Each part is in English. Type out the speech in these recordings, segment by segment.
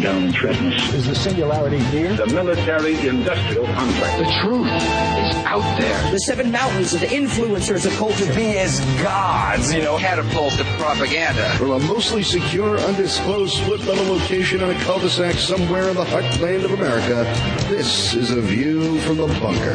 down and threaten us. Is the singularity here? The military-industrial complex. The truth is out there. The seven mountains of the influencers of culture. Be as gods, catapult to propaganda. From a mostly secure, undisclosed split-metal location in a cul-de-sac somewhere in the heartland of America, this is A View from the Bunker.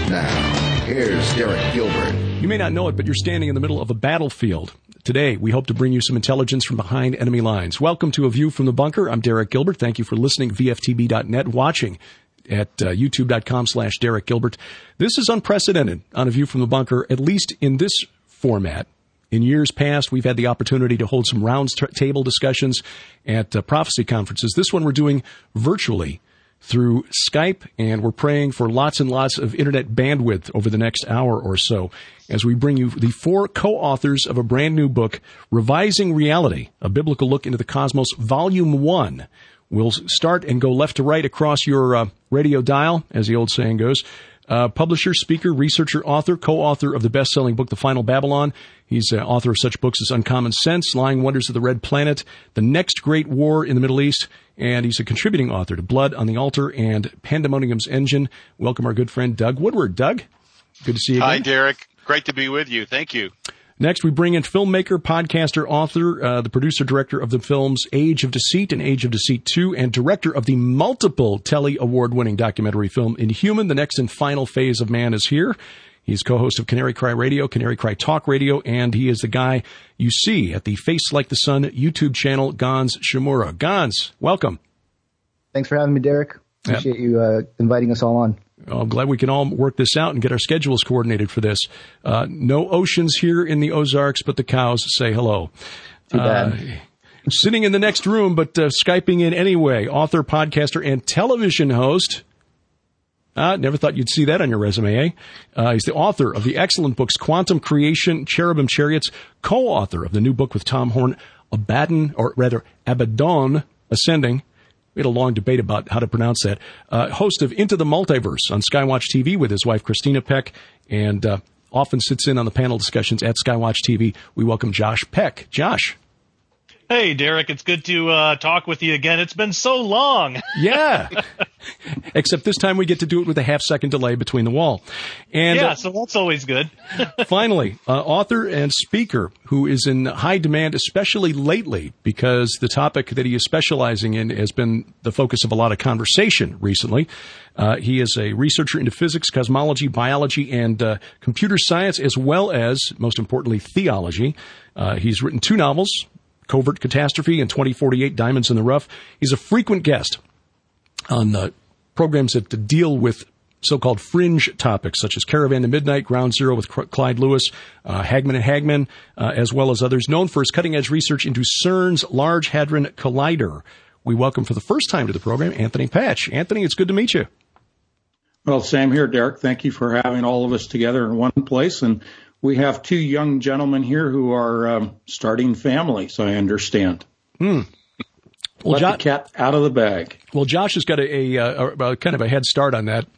Now, here's Derek Gilbert. You may not know it, but you're standing in the middle of a battlefield. Today, we hope to bring you some intelligence from behind enemy lines. Welcome to A View from the Bunker. I'm Derek Gilbert. Thank you for listening, VFTB.net, watching at youtube.com/Derek Gilbert. This is unprecedented on A View from the Bunker, at least in this format. In years past, we've had the opportunity to hold some round table discussions at prophecy conferences. This one we're doing virtually through Skype, and we're praying for lots and lots of internet bandwidth over the next hour or so as we bring you the four co-authors of a brand new book, Revising Reality, A Biblical Look into the Cosmos, Volume 1. We'll start and go left to right across your radio dial, as the old saying goes. Publisher, speaker, researcher, author, co-author of the best-selling book, The Final Babylon. He's author of such books as Uncommon Sense, Lying Wonders of the Red Planet, The Next Great War in the Middle East, and he's a contributing author to Blood on the Altar and Pandemonium's Engine. Welcome our good friend Doug Woodward. Doug, good to see you again. Hi, Derek. Great to be with you. Thank you. Next, we bring in filmmaker, podcaster, author, the producer-director of the films Age of Deceit and Age of Deceit 2, and director of the multiple Telly Award-winning documentary film Inhuman, The Next and Final Phase of Man is Here. He's co-host of Canary Cry Radio, Canary Cry Talk Radio, and he is the guy you see at the Face Like the Sun YouTube channel, Gans Shimura. Gans, welcome. Thanks for having me, Derek. Appreciate you inviting us all on. I'm glad we can all work this out and get our schedules coordinated for this. No oceans here in the Ozarks, but the cows say hello. Too bad. Sitting in the next room, but Skyping in anyway, author, podcaster, and television host. Never thought you'd see that on your resume, eh? He's the author of the excellent books Quantum Creation, Cherubim Chariots, co-author of the new book with Tom Horn, Abaddon Ascending. We had a long debate about how to pronounce that. Host of Into the Multiverse on Skywatch TV with his wife, Christina Peck, and often sits in on the panel discussions at Skywatch TV. We welcome Josh Peck. Josh. Hey, Derek, it's good to talk with you again. It's been so long. Yeah. Except this time we get to do it with a half-second delay between the wall. And yeah, so that's always good. Finally, author and speaker who is in high demand, especially lately, because the topic that he is specializing in has been the focus of a lot of conversation recently. He is a researcher into physics, cosmology, biology, and computer science, as well as, most importantly, theology. He's written 2 novels, Covert Catastrophe and 2048 Diamonds in the Rough. He's a frequent guest on programs that deal with so-called fringe topics, such as Caravan to Midnight, Ground Zero with Clyde Lewis, Hagman and Hagman, as well as others, known for his cutting-edge research into CERN's Large Hadron Collider. We welcome for the first time to the program Anthony Patch. Anthony, it's good to meet you. Well, same here, Derek. Thank you for having all of us together in one place. And we have 2 young gentlemen here who are starting families, I understand. Well, Let the cat out of the bag. Well, Josh has got a kind of a head start on that.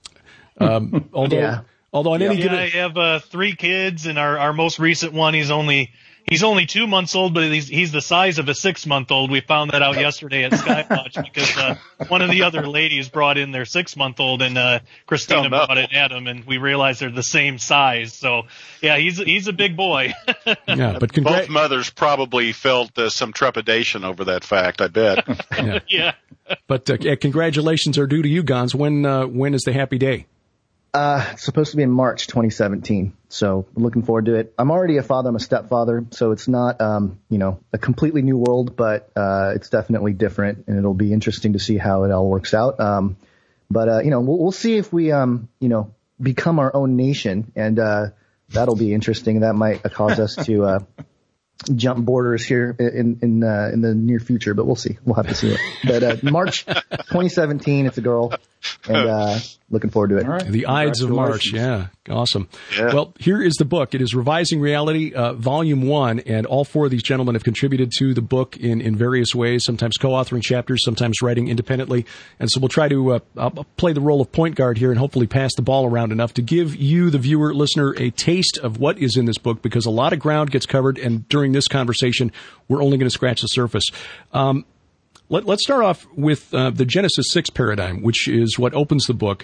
Although on any given, I have 3 kids, and our most recent one, he's only 2 months old, but he's the size of a 6-month-old. We found that out yesterday at Skywatch because one of the other ladies brought in their 6-month-old, and Christina brought it at him, and we realized they're the same size. So, yeah, he's a big boy. Yeah, but both mothers probably felt some trepidation over that fact, I bet. Yeah. But congratulations are due to you, Gans. When is the happy day? It's supposed to be in March 2017, so I'm looking forward to it. I'm already a father. I'm a stepfather, so it's not, a completely new world, but it's definitely different, and it'll be interesting to see how it all works out. We'll see if we, become our own nation, and that'll be interesting. That might cause us to jump borders here in the near future, but we'll see. We'll have to see it. But March 2017, it's a girl, and looking forward to it. All right. The Ides of March, yeah. Awesome. Yeah. Well, here is the book. It is Revising Reality, Volume 1, and all 4 of these gentlemen have contributed to the book in various ways, sometimes co-authoring chapters, sometimes writing independently. And so we'll try to play the role of point guard here and hopefully pass the ball around enough to give you, the viewer, listener, a taste of what is in this book, because a lot of ground gets covered, and during this conversation, we're only going to scratch the surface. Let's start off with the Genesis 6 paradigm, which is what opens the book.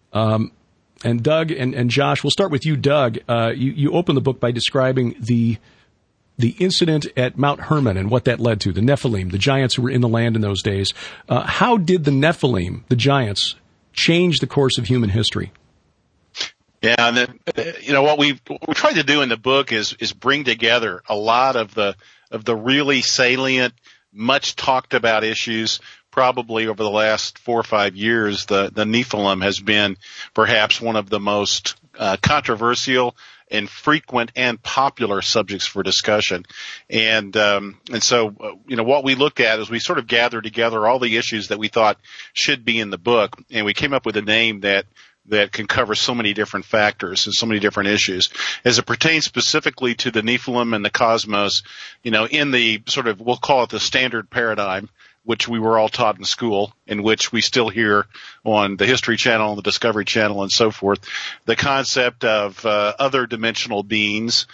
And Doug and Josh, we'll start with you, Doug. You open the book by describing the incident at Mount Hermon and what that led to, the Nephilim, the giants who were in the land in those days. How did the Nephilim, the giants, change the course of human history? Yeah, and what we tried to do in the book is bring together a lot of the really salient, much talked about issues. Probably over the last 4 or 5 years, the Nephilim has been perhaps one of the most controversial and frequent and popular subjects for discussion. And so what we looked at is we sort of gathered together all the issues that we thought should be in the book, and we came up with a name that can cover so many different factors and so many different issues. As it pertains specifically to the Nephilim and the cosmos, in the sort of, we'll call it the standard paradigm, which we were all taught in school, in which we still hear on the History Channel and the Discovery Channel and so forth. The concept of other dimensional beings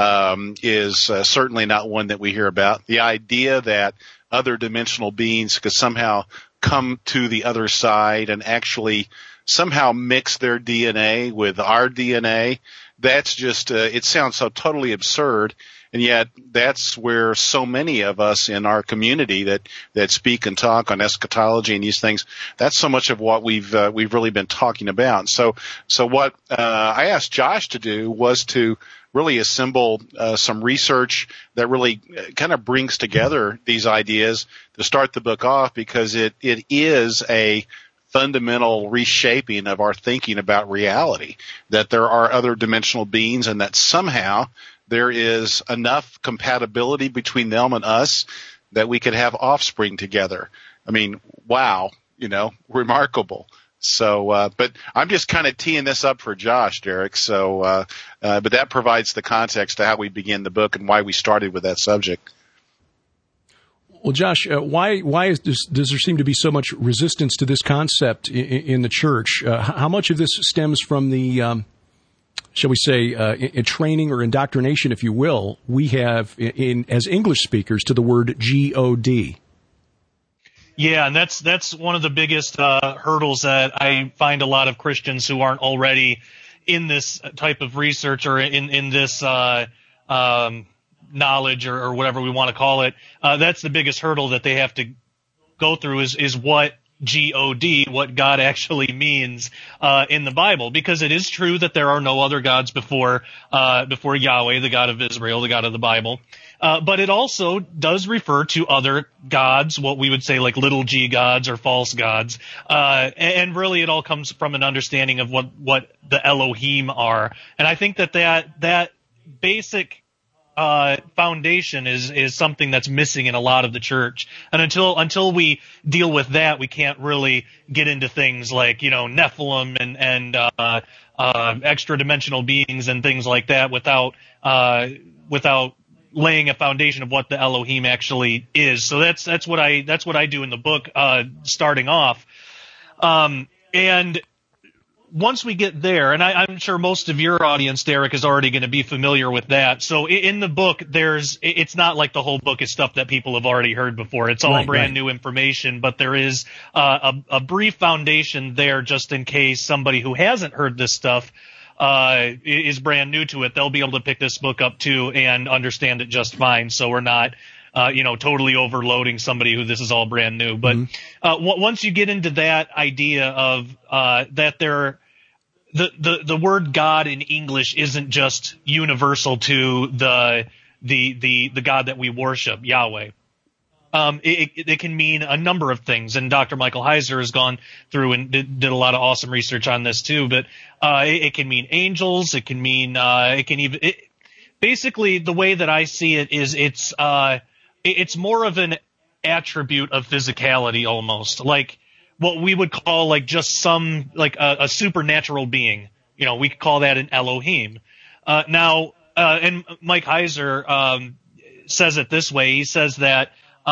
is certainly not one that we hear about. The idea that other dimensional beings could somehow come to the other side and actually somehow mix their DNA with our DNA, that's just, it sounds so totally absurd. And yet that's where so many of us in our community that speak and talk on eschatology and these things, that's so much of what we've really been talking about. So what I asked Josh to do was to really assemble some research that really kind of brings together these ideas to start the book off, because it is a fundamental reshaping of our thinking about reality, that there are other dimensional beings and that somehow there is enough compatibility between them and us that we could have offspring together. I mean, wow, remarkable. So, but I'm just kind of teeing this up for Josh, Derek. So, but that provides the context to how we begin the book and why we started with that subject. Well, Josh, why does there seem to be so much resistance to this concept in the church? How much of this stems from the shall we say, in training or indoctrination, if you will, we have as English speakers to the word God? Yeah, and that's one of the biggest hurdles that I find a lot of Christians who aren't already in this type of research or in this knowledge or whatever we want to call it. That's the biggest hurdle that they have to go through is what God, what God actually means in the Bible, because it is true that there are no other gods before Yahweh, the God of Israel, the God of the Bible. But it also does refer to other gods, what we would say like little g gods or false gods. And really it all comes from an understanding of what the Elohim are. And I think that basic foundation is something that's missing in a lot of the church. And until we deal with that, we can't really get into things like, Nephilim and extra dimensional beings and things like that without laying a foundation of what the Elohim actually is. So that's what I do in the book, starting off. And once we get there, and I'm sure most of your audience, Derek, is already going to be familiar with that. So in the book, it's not like the whole book is stuff that people have already heard before. It's all brand new information, but there is a brief foundation there just in case somebody who hasn't heard this stuff is brand new to it. They'll be able to pick this book up too and understand it just fine. So we're not totally overloading somebody who this is all brand new. But once you get into that idea of that the word God in English isn't just universal to the God that we worship, Yahweh. It can mean a number of things, and Dr. Michael Heiser has gone through and did a lot of awesome research on this too. But it can mean angels. It can mean basically the way that I see it is it's more of an attribute of physicality, almost like what we would call like just some like a supernatural being. We could call that an Elohim. And Mike Heiser says it this way. He says that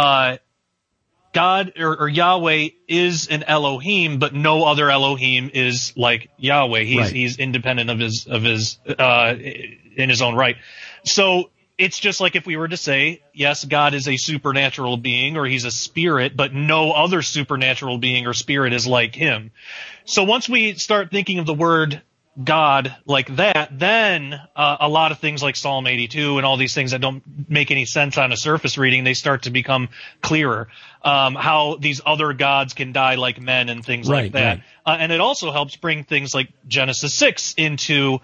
God or Yahweh is an Elohim, but no other Elohim is like Yahweh. He's independent of his in his own right. So it's just like if we were to say, yes, God is a supernatural being or he's a spirit, but no other supernatural being or spirit is like him. So once we start thinking of the word God like that, then a lot of things like Psalm 82 and all these things that don't make any sense on a surface reading, they start to become clearer. How these other gods can die like men and things like that. Right. And it also helps bring things like Genesis 6 into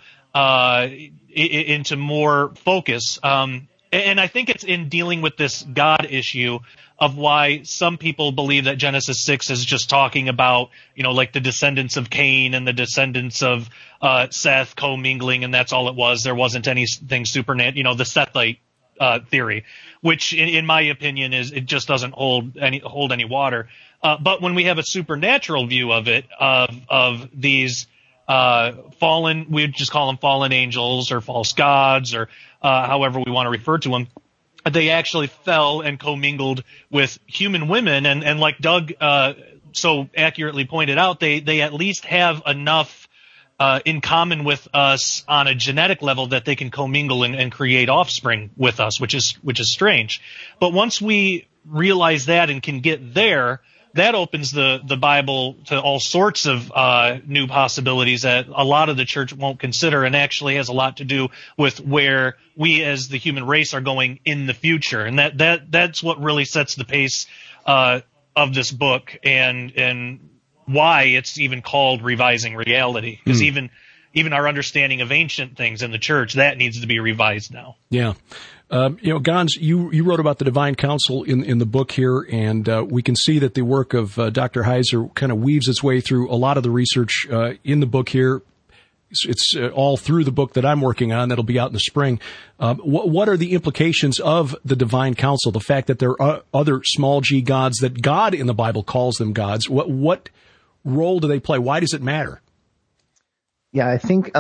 more focus. And I think it's in dealing with this God issue of why some people believe that Genesis 6 is just talking about, like the descendants of Cain and the descendants of Seth commingling, and that's all it was. There wasn't anything supernatural, the Sethite theory, which in my opinion it just doesn't hold any water. But when we have a supernatural view of it, of these fallen, we just call them fallen angels or false gods or however we want to refer to them, they actually fell and commingled with human women, and like Doug so accurately pointed out, they at least have enough in common with us on a genetic level that they can commingle and create offspring with us, which is strange. But once we realize that and can get there, that opens the Bible to all sorts of new possibilities that a lot of the church won't consider, and actually has a lot to do with where we as the human race are going in the future. And that's what really sets the pace of this book and why it's even called Revising Reality. Because even our understanding of ancient things in the church, that needs to be revised now. Yeah. Gons, you wrote about the Divine Council in the book here, and we can see that the work of Dr. Heiser kind of weaves its way through a lot of the research in the book here. It's all through the book that I'm working on that'll be out in the spring. What are the implications of the Divine Council, the fact that there are other small g gods, that God in the Bible calls them gods? What role do they play? Why does it matter? Yeah, I think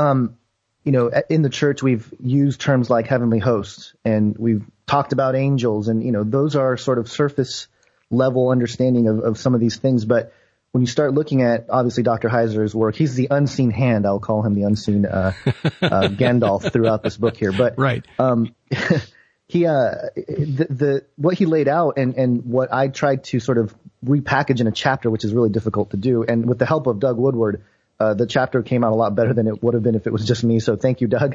in the church, we've used terms like heavenly hosts, and we've talked about angels, and, those are sort of surface level understanding of some of these things. But when you start looking at, obviously, Dr. Heiser's work, he's the unseen hand. I'll call him the unseen Gandalf throughout this book here. But right. He what he laid out and what I tried to sort of repackage in a chapter, which is really difficult to do, and with the help of Doug Woodward, the chapter came out a lot better than it would have been if it was just me. So thank you, Doug.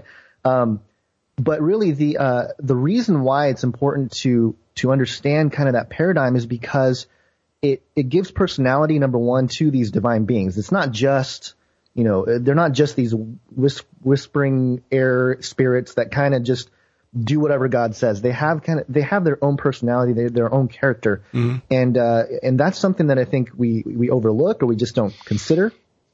But really the reason why it's important to understand kind of that paradigm is because it gives personality, number one, to these divine beings. It's not just, they're not just these whispering air spirits that kind of just do whatever God says. They have their own personality, their own character. Mm-hmm. And that's something that I think we overlook or we just don't consider.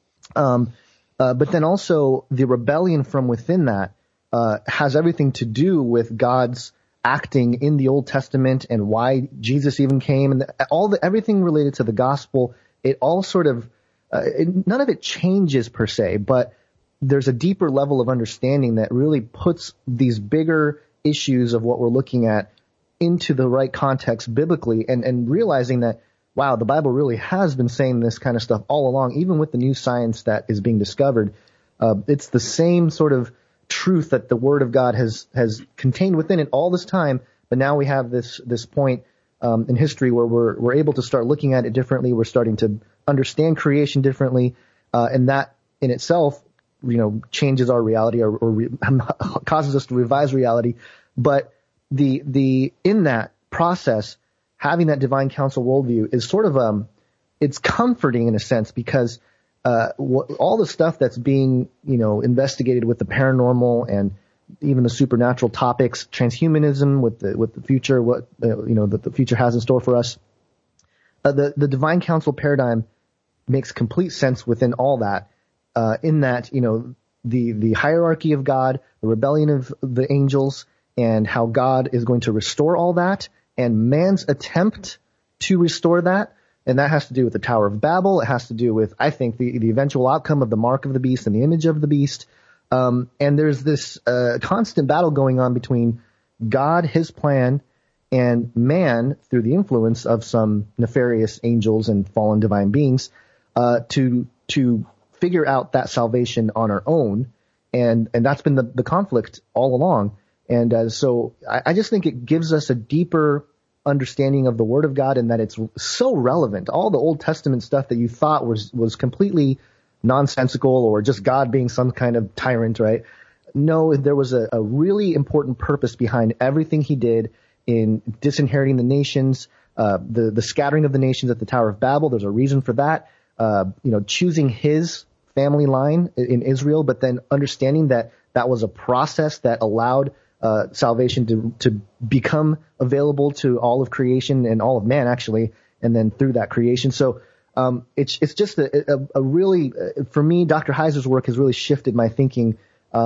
But then also the rebellion from within that has everything to do with God's acting in the Old Testament and why Jesus even came, and everything related to the gospel. It all sort of none of it changes per se, but there's a deeper level of understanding that really puts these bigger issues of what we're looking at into the right context biblically, and realizing that, wow, the Bible really has been saying this kind of stuff all along, even with the new science that is being discovered. It's the same sort of truth that the Word of God has contained within it all this time, but now we have this point in history where we're able to start looking at it differently. We're starting to understand creation differently, and that in itself, changes our reality or causes us to revise reality. But the in that process, having that divine counsel worldview is sort of it's comforting in a sense, because all the stuff that's being investigated with the paranormal and even the supernatural topics, transhumanism with the future, what the future has in store for us, the divine counsel paradigm makes complete sense within all that. In that the hierarchy of God, the rebellion of the angels, and how God is going to restore all that, and man's attempt to restore that. And that has to do with the Tower of Babel. It has to do with, I think, the eventual outcome of the mark of the beast and the image of the beast. And there's this constant battle going on between God, his plan, and man through the influence of some nefarious angels and fallen divine beings to figure out that salvation on our own. And that's been the conflict all along. And so I just think it gives us a deeper understanding of the Word of God, and that it's so relevant. All the Old Testament stuff that you thought was completely nonsensical or just God being some kind of tyrant, right? No, there was a really important purpose behind everything he did in disinheriting the nations, the scattering of the nations at the Tower of Babel. There's a reason for that. Choosing his family line in Israel, but then understanding that was a process that allowed salvation to become available to all of creation and all of man, actually, and then through that creation. So it's just a really, for me, Dr. Heiser's work has really shifted my thinking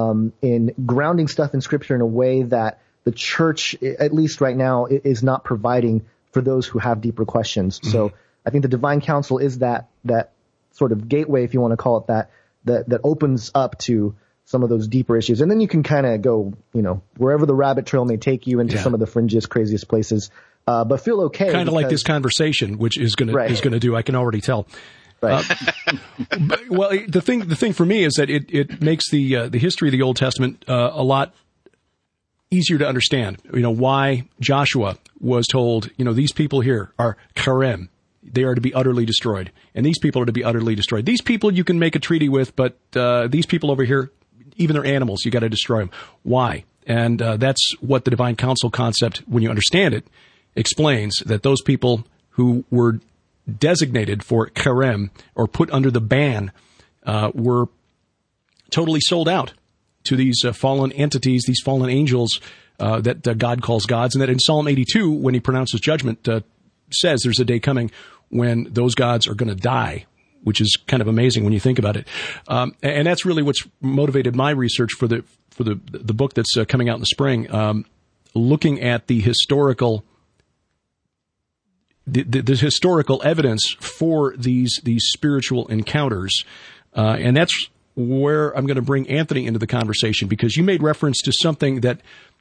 in grounding stuff in Scripture in a way that the church, at least right now, is not providing for those who have deeper questions. Mm-hmm. So I think the Divine Council is that sort of gateway, if you want to call it that opens up to some of those deeper issues. And then you can kind of go, wherever the rabbit trail may take you into some of the fringiest, craziest places, but feel okay. Kind of like this conversation, which is going to do, I can already tell. Right. Well, the thing for me is that it makes the history of the Old Testament a lot easier to understand. Why Joshua was told, these people here are Karem. They are to be utterly destroyed. And these people are to be utterly destroyed. These people you can make a treaty with, but these people over here, even their animals, you got to destroy them. Why? And that's what the Divine Council concept, when you understand it, explains, that those people who were designated for Karem or put under the ban were totally sold out to these fallen entities, these fallen angels that God calls gods, and that in Psalm 82, when he pronounces judgment, says there's a day coming when those gods are going to die, which is kind of amazing when you think about it. And that's really what's motivated my research for the book that's coming out in the spring, looking at the historical the historical evidence for these spiritual encounters. And that's where I'm going to bring Anthony into the conversation, because you made reference to something that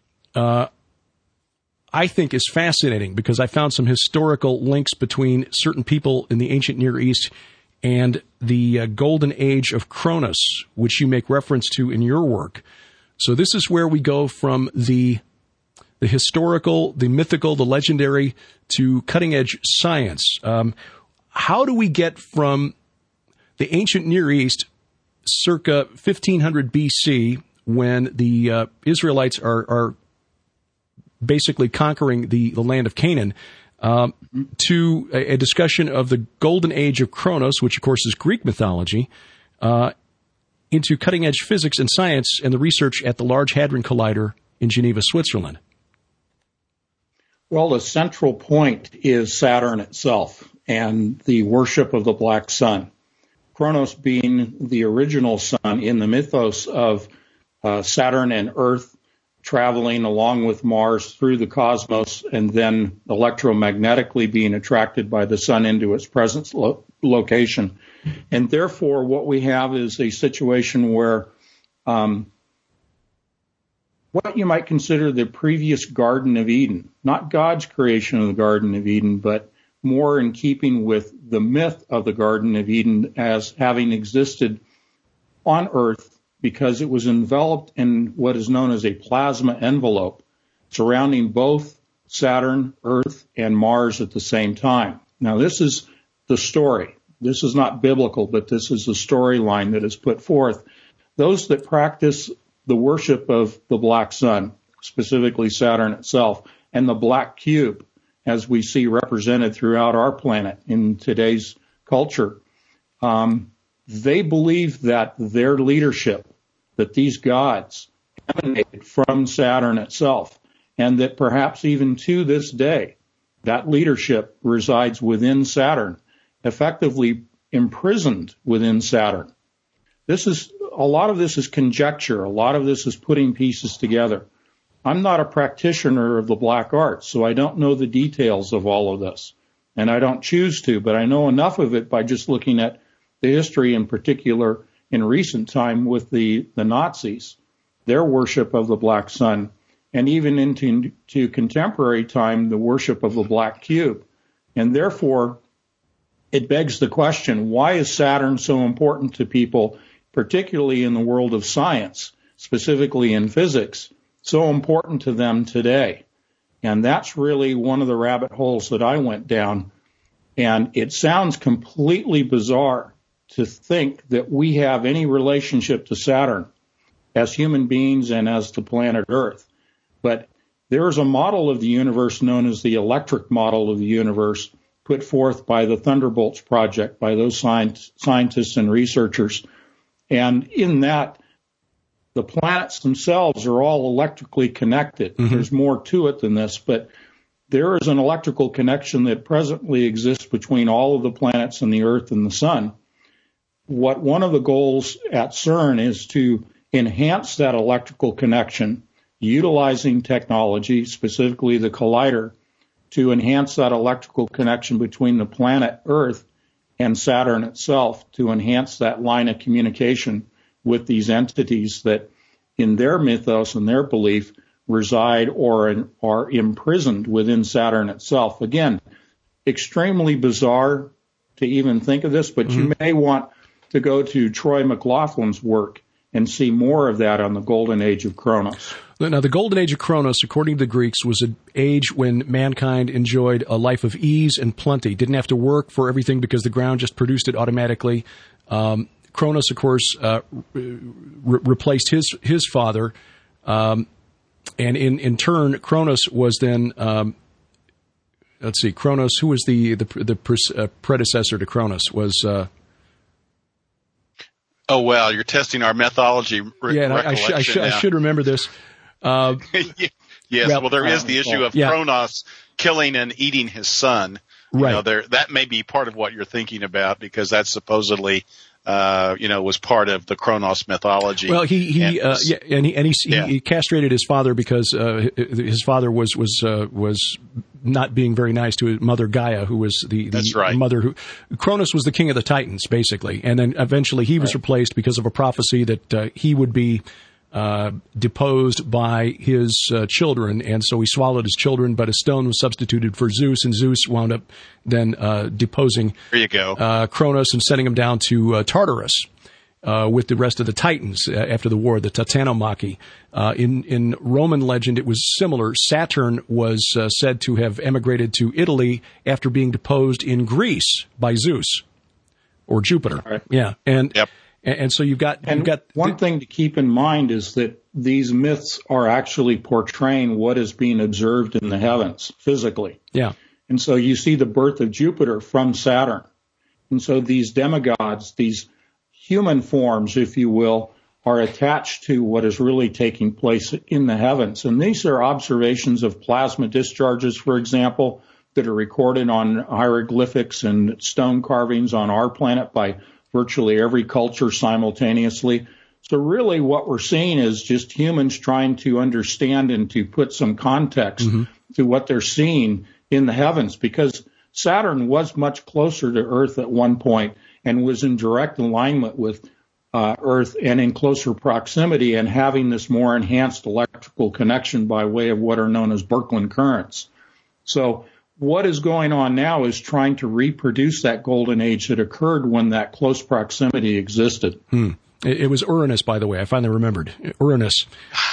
I think is fascinating, because I found some historical links between certain people in the ancient Near East and the golden age of Kronos, which you make reference to in your work. So this is where we go from the historical, the mythical, the legendary, to cutting-edge science. How do we get from the ancient Near East, circa 1500 BC, when the Israelites are basically conquering the land of Canaan, to a discussion of the golden age of Kronos, which of course is Greek mythology, into cutting-edge physics and science and the research at the Large Hadron Collider in Geneva, Switzerland? Well, the central point is Saturn itself and the worship of the black sun. Kronos being the original sun in the mythos of Saturn and Earth traveling along with Mars through the cosmos and then electromagnetically being attracted by the sun into its present location. And therefore, what we have is a situation where what you might consider the previous Garden of Eden, not God's creation of the Garden of Eden, but more in keeping with the myth of the Garden of Eden as having existed on Earth, because it was enveloped in what is known as a plasma envelope surrounding both Saturn, Earth, and Mars at the same time. Now, this is the story. This is not biblical, but this is the storyline that is put forth. Those that practice the worship of the black sun, specifically Saturn itself, and the black cube, as we see represented throughout our planet in today's culture, they believe that their leadership, that these gods emanated from Saturn itself, and that perhaps even to this day, that leadership resides within Saturn, effectively imprisoned within Saturn. A lot of this is conjecture. A lot of this is putting pieces together. I'm not a practitioner of the black arts, so I don't know the details of all of this, and I don't choose to, but I know enough of it by just looking at the history, in particular in recent time with the Nazis, their worship of the black sun, and even into contemporary time, the worship of the black cube. And therefore, it begs the question, why is Saturn so important to people, particularly in the world of science, specifically in physics? so important to them today. And that's really one of the rabbit holes that I went down. And it sounds completely bizarre to think that we have any relationship to Saturn as human beings and as the planet Earth. But there is a model of the universe known as the electric model of the universe put forth by the Thunderbolts Project, by those scientists and researchers. And in that, the planets themselves are all electrically connected. Mm-hmm. There's more to it than this, but there is an electrical connection that presently exists between all of the planets and the Earth and the Sun. What one of the goals at CERN is to enhance that electrical connection, utilizing technology, specifically the collider, to enhance that electrical connection between the planet Earth and Saturn itself, to enhance that line of communication with these entities that, in their mythos and their belief, reside or are imprisoned within Saturn itself. Again, extremely bizarre to even think of this, but you may want to go to Troy McLaughlin's work and see more of that on the Golden Age of Kronos. Now, the Golden Age of Kronos, according to the Greeks, was an age when mankind enjoyed a life of ease and plenty, didn't have to work for everything because the ground just produced it automatically. Kronos, of course, replaced his father, and in turn, Kronos was then. Let's see, Kronos. Who was the predecessor to Kronos? Was. Oh well, you're testing our methodology. I should remember this. Yes, well, there is the issue of Kronos killing and eating his son. Right. That may be part of what you're thinking about, because that's supposedly. Was part of the Kronos mythology. Well, he castrated his father because his father was not being very nice to his mother Gaia, who was the mother who Kronos was the king of the Titans, basically, and then eventually he was replaced because of a prophecy that he would be deposed by his children, and so he swallowed his children, but a stone was substituted for Zeus, and Zeus wound up then deposing Kronos and sending him down to Tartarus with the rest of the Titans after the war, the Titanomachy. In Roman legend, it was similar. Saturn was said to have emigrated to Italy after being deposed in Greece by Zeus or Jupiter. Right. Yeah, and so you've got one thing to keep in mind is that these myths are actually portraying what is being observed in the heavens physically. Yeah. And so you see the birth of Jupiter from Saturn. And so these demigods, these human forms, if you will, are attached to what is really taking place in the heavens. And these are observations of plasma discharges, for example, that are recorded on hieroglyphics and stone carvings on our planet by virtually every culture simultaneously. So really what we're seeing is just humans trying to understand and to put some context to what they're seeing in the heavens, because Saturn was much closer to Earth at one point and was in direct alignment with Earth and in closer proximity and having this more enhanced electrical connection by way of what are known as Birkeland currents. So what is going on now is trying to reproduce that golden age that occurred when that close proximity existed. It was Uranus, by the way. I finally remembered. Uranus.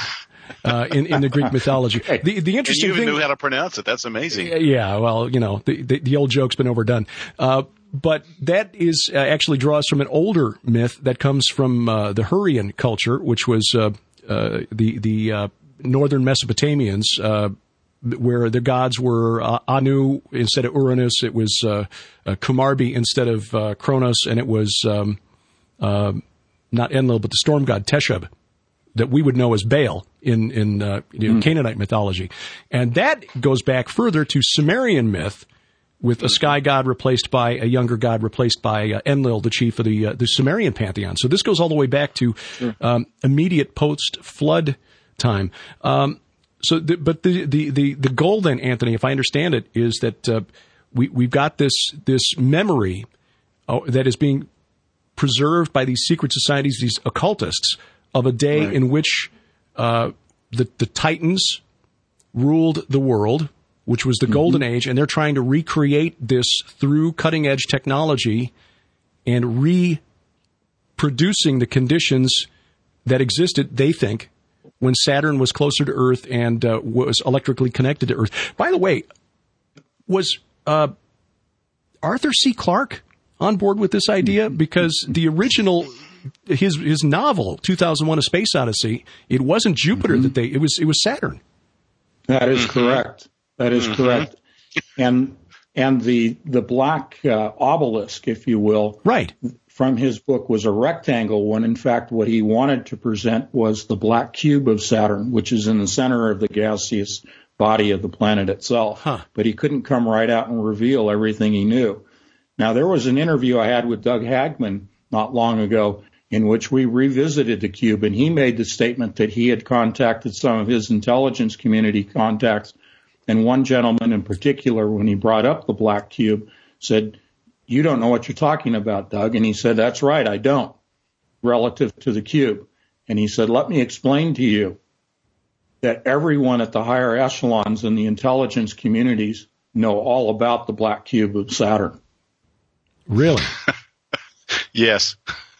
In the Greek mythology. The interesting thing. You even knew how to pronounce it. That's amazing. Yeah, well, the old joke's been overdone. But that is actually draws from an older myth that comes from the Hurrian culture, which was the northern Mesopotamians, where the gods were Anu instead of Uranus. It was Kumarbi instead of Kronos, and it was not Enlil, but the storm god Teshub, that we would know as Baal in Canaanite mythology. And that goes back further to Sumerian myth, with a sky god replaced by a younger god replaced by Enlil, the chief of the Sumerian pantheon. So this goes all the way back to immediate post-flood time. So the goal then, Anthony, if I understand it, is that we've got this memory that is being preserved by these secret societies, these occultists, of a day in which the Titans ruled the world, which was the Golden Age, and they're trying to recreate this through cutting-edge technology and reproducing the conditions that existed, they think, when Saturn was closer to Earth and was electrically connected to Earth. By the way, was Arthur C. Clarke on board with this idea? Because the original, his novel, 2001: A Space Odyssey, it wasn't Jupiter it was Saturn. That is correct. That is correct. And the black obelisk, if you will, right, from his book was a rectangle, when in fact what he wanted to present was the black cube of Saturn, which is in the center of the gaseous body of the planet itself. But he couldn't come right out and reveal everything he knew. Now, there was an interview I had with Doug Hagman not long ago in which we revisited the cube, and he made the statement that he had contacted some of his intelligence community contacts, and one gentleman in particular, when he brought up the black cube, said, "You don't know what you're talking about, Doug." And he said, "That's right, I don't," relative to the cube. And he said, "Let me explain to you that everyone at the higher echelons in the intelligence communities know all about the black cube of Saturn." Really? Yes.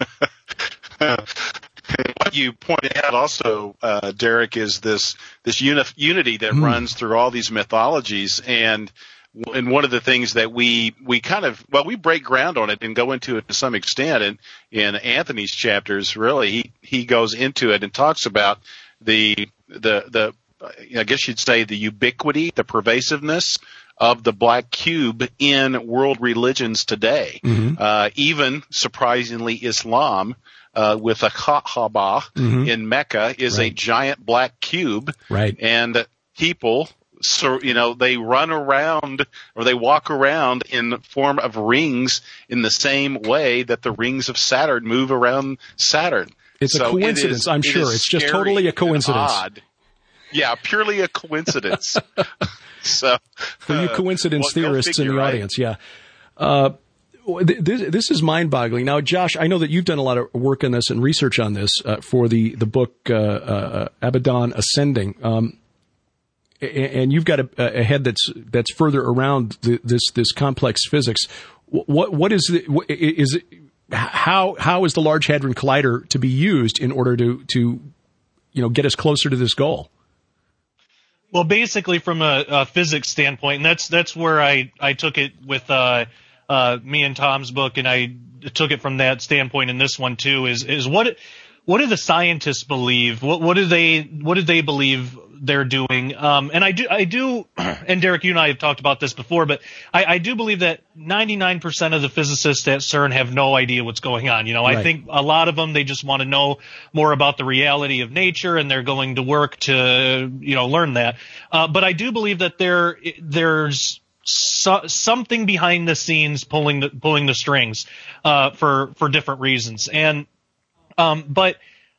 What you pointed out also, Derek, is this unity that runs through all these mythologies, and one of the things that we break ground on it and go into it to some extent in Anthony's chapters. Really, he goes into it and talks about the I guess you'd say the ubiquity, the pervasiveness of the black cube in world religions today. Even surprisingly, Islam, with a Kaaba in Mecca, is a giant black cube. Right. And people, they run around or they walk around in the form of rings in the same way that the rings of Saturn move around Saturn. It's a coincidence, I'm sure. It's just totally a coincidence. Odd. Yeah, purely a coincidence. So, for you coincidence theorists in the audience, yeah. This is mind-boggling. Now, Josh, I know that you've done a lot of work on this and research on this for the book Abaddon Ascending, and you've got a head that's further around this complex physics. What is how is the Large Hadron Collider to be used in order to get us closer to this goal? Well, basically, from a physics standpoint, and that's where I took it with me and Tom's book, and I took it from that standpoint in this one too. Is what do the scientists believe? What do they believe they're doing? And I do, and Derek, you and I have talked about this before, but I do believe that 99% of the physicists at CERN have no idea what's going on. Right. I think a lot of them, they just want to know more about the reality of nature, and they're going to work to, learn that. But I do believe that there's something behind the scenes pulling the strings, for different reasons. And, but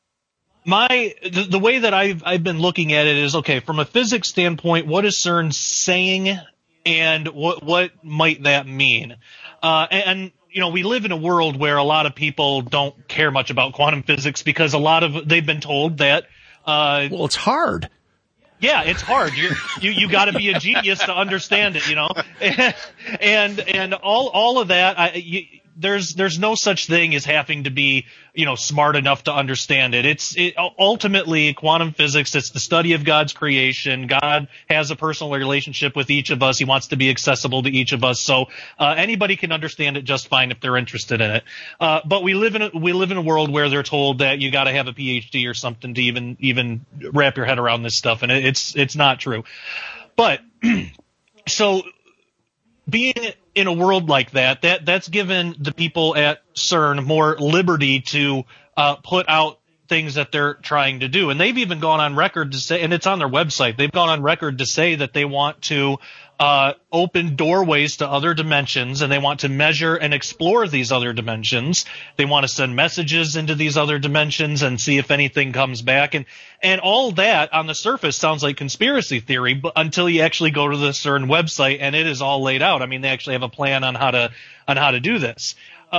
the way that I've been looking at it is, okay, from a physics standpoint, what is CERN saying, and what might that mean? And we live in a world where a lot of people don't care much about quantum physics because they've been told that, well, it's hard. Yeah, it's hard. You got to be a genius to understand it, and all of that. There's no such thing as having to be, smart enough to understand it. It's ultimately quantum physics. It's the study of God's creation. God has a personal relationship with each of us. He wants to be accessible to each of us. So, anybody can understand it just fine if they're interested in it. But we live in a world where they're told that you got to have a PhD or something to even wrap your head around this stuff. And it's not true. But, so, being in a world like that's given the people at CERN more liberty to put out things that they're trying to do. And they've even gone on record to say, and it's on their website, they've gone on record to say that they want to open doorways to other dimensions, and they want to measure and explore these other dimensions. They want to send messages into these other dimensions and see if anything comes back. And all that on the surface sounds like conspiracy theory, but until you actually go to the CERN website and it is all laid out. I mean, they actually have a plan on how to do this.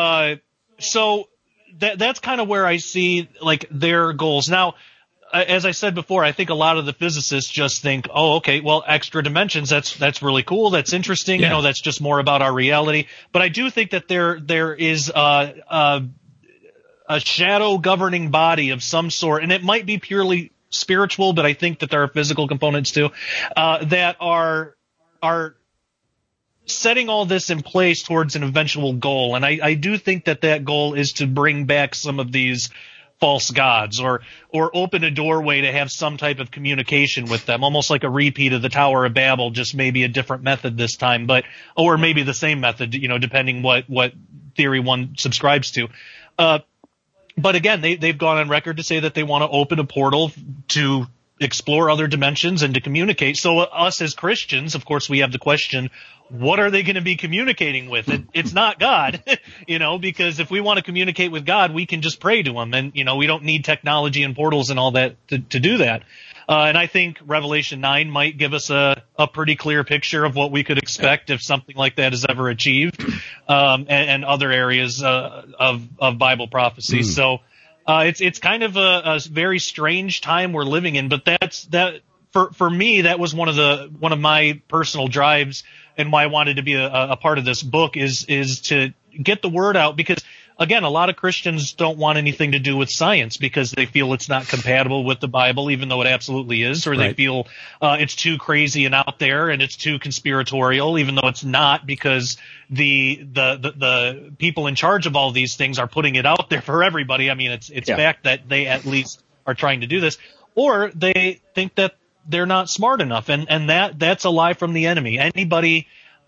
So that's kind of where I see like their goals. Now, as I said before, I think a lot of the physicists just think, oh, okay, well, extra dimensions, that's really cool. That's interesting. Yeah. That's just more about our reality. But I do think that there is a shadow governing body of some sort, and it might be purely spiritual, but I think that there are physical components too, that are setting all this in place towards an eventual goal. And I do think that goal is to bring back some of these false gods, or open a doorway to have some type of communication with them, almost like a repeat of the Tower of Babel, just maybe a different method this time, or maybe the same method, depending what theory one subscribes to. But again, they've gone on record to say that they want to open a portal to explore other dimensions and to communicate. So us as Christians, of course, we have the question, what are they going to be communicating with? It's not God, because if we want to communicate with God, we can just pray to him. And, we don't need technology and portals and all that to do that. And I think Revelation 9 might give us a pretty clear picture of what we could expect if something like that is ever achieved, and other areas of Bible prophecy. So it's kind of a very strange time we're living in, but for me, that was one of my personal drives, and why I wanted to be a part of this book is to get the word out, because again, a lot of Christians don't want anything to do with science because they feel it's not compatible with the Bible, even though it absolutely is, or they feel it's too crazy and out there and it's too conspiratorial, even though it's not, because the people in charge of all these things are putting it out there for everybody. I mean, it's fact that they at least are trying to do this, or they think that they're not smart enough, and that's a lie from the enemy. Anybody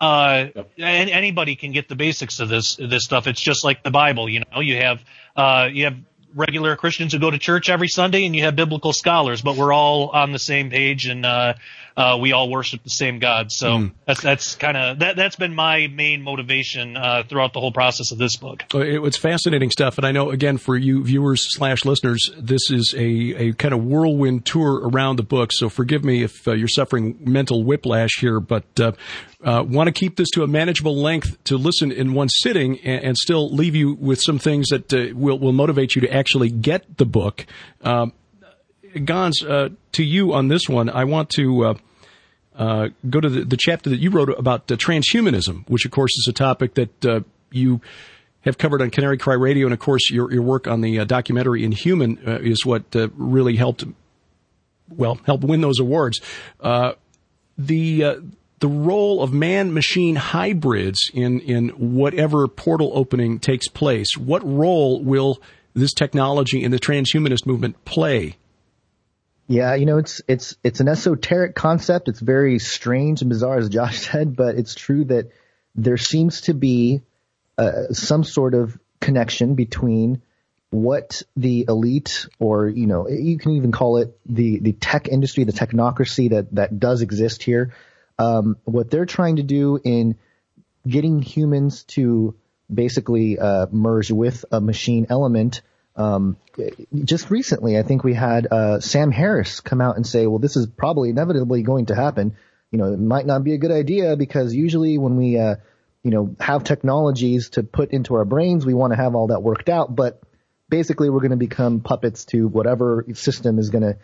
can get the basics of this stuff. It's just like the Bible. You have regular Christians who go to church every Sunday, and you have biblical scholars, but we're all on the same page, and we all worship the same God. So that's kind of that's been my main motivation throughout the whole process of this book. It's fascinating stuff, and I know, again, for you viewers/listeners, this is a kind of whirlwind tour around the book. So forgive me if you're suffering mental whiplash here, but want to keep this to a manageable length to listen in one sitting, and still leave you with some things that will motivate you to actually get the book. Gans, to you on this one, I want to go to the chapter that you wrote about transhumanism, which, of course, is a topic that you have covered on Canary Cry Radio, and, of course, your work on the documentary Inhuman is what really helped win those awards. The role of man-machine hybrids in whatever portal opening takes place. What role will this technology in the transhumanist movement play? Yeah, it's an esoteric concept. It's very strange and bizarre, as Josh said, but it's true that there seems to be some sort of connection between what the elite, or, you can even call it the tech industry, the technocracy that does exist here, what they're trying to do in getting humans to basically merge with a machine element. Just recently, I think we had Sam Harris come out and say, well, this is probably inevitably going to happen. It might not be a good idea, because usually when we have technologies to put into our brains, we want to have all that worked out, but basically we're going to become puppets to whatever system is going to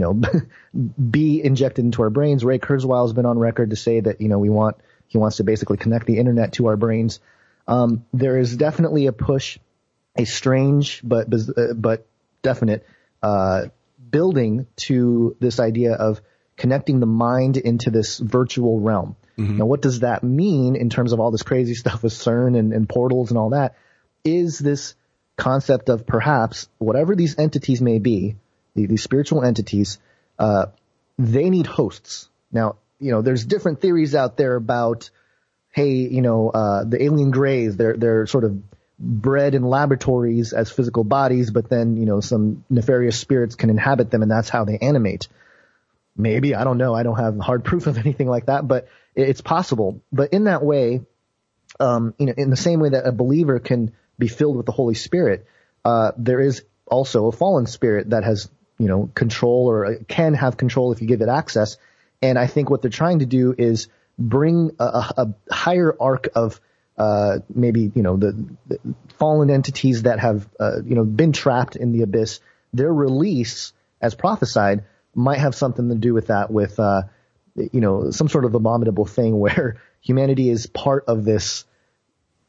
be injected into our brains. Ray Kurzweil has been on record to say that, he wants to basically connect the internet to our brains. There is definitely a push, a strange but definite building to this idea of connecting the mind into this virtual realm. Mm-hmm. Now, what does that mean in terms of all this crazy stuff with CERN and portals and all that? Is this concept of perhaps whatever these entities may be, these spiritual entities, they need hosts. Now, there's different theories out there about, hey, the alien greys, they're sort of bred in laboratories as physical bodies, but then, some nefarious spirits can inhabit them, and that's how they animate. Maybe, I don't know. I don't have hard proof of anything like that, but it's possible. But in that way, in the same way that a believer can be filled with the Holy Spirit, there is also a fallen spirit that has, control, or can have control if you give it access. And I think what they're trying to do is bring a higher arc of maybe, the fallen entities that have, been trapped in the abyss. Their release, as prophesied, might have something to do with that, with, some sort of abominable thing where humanity is part of this,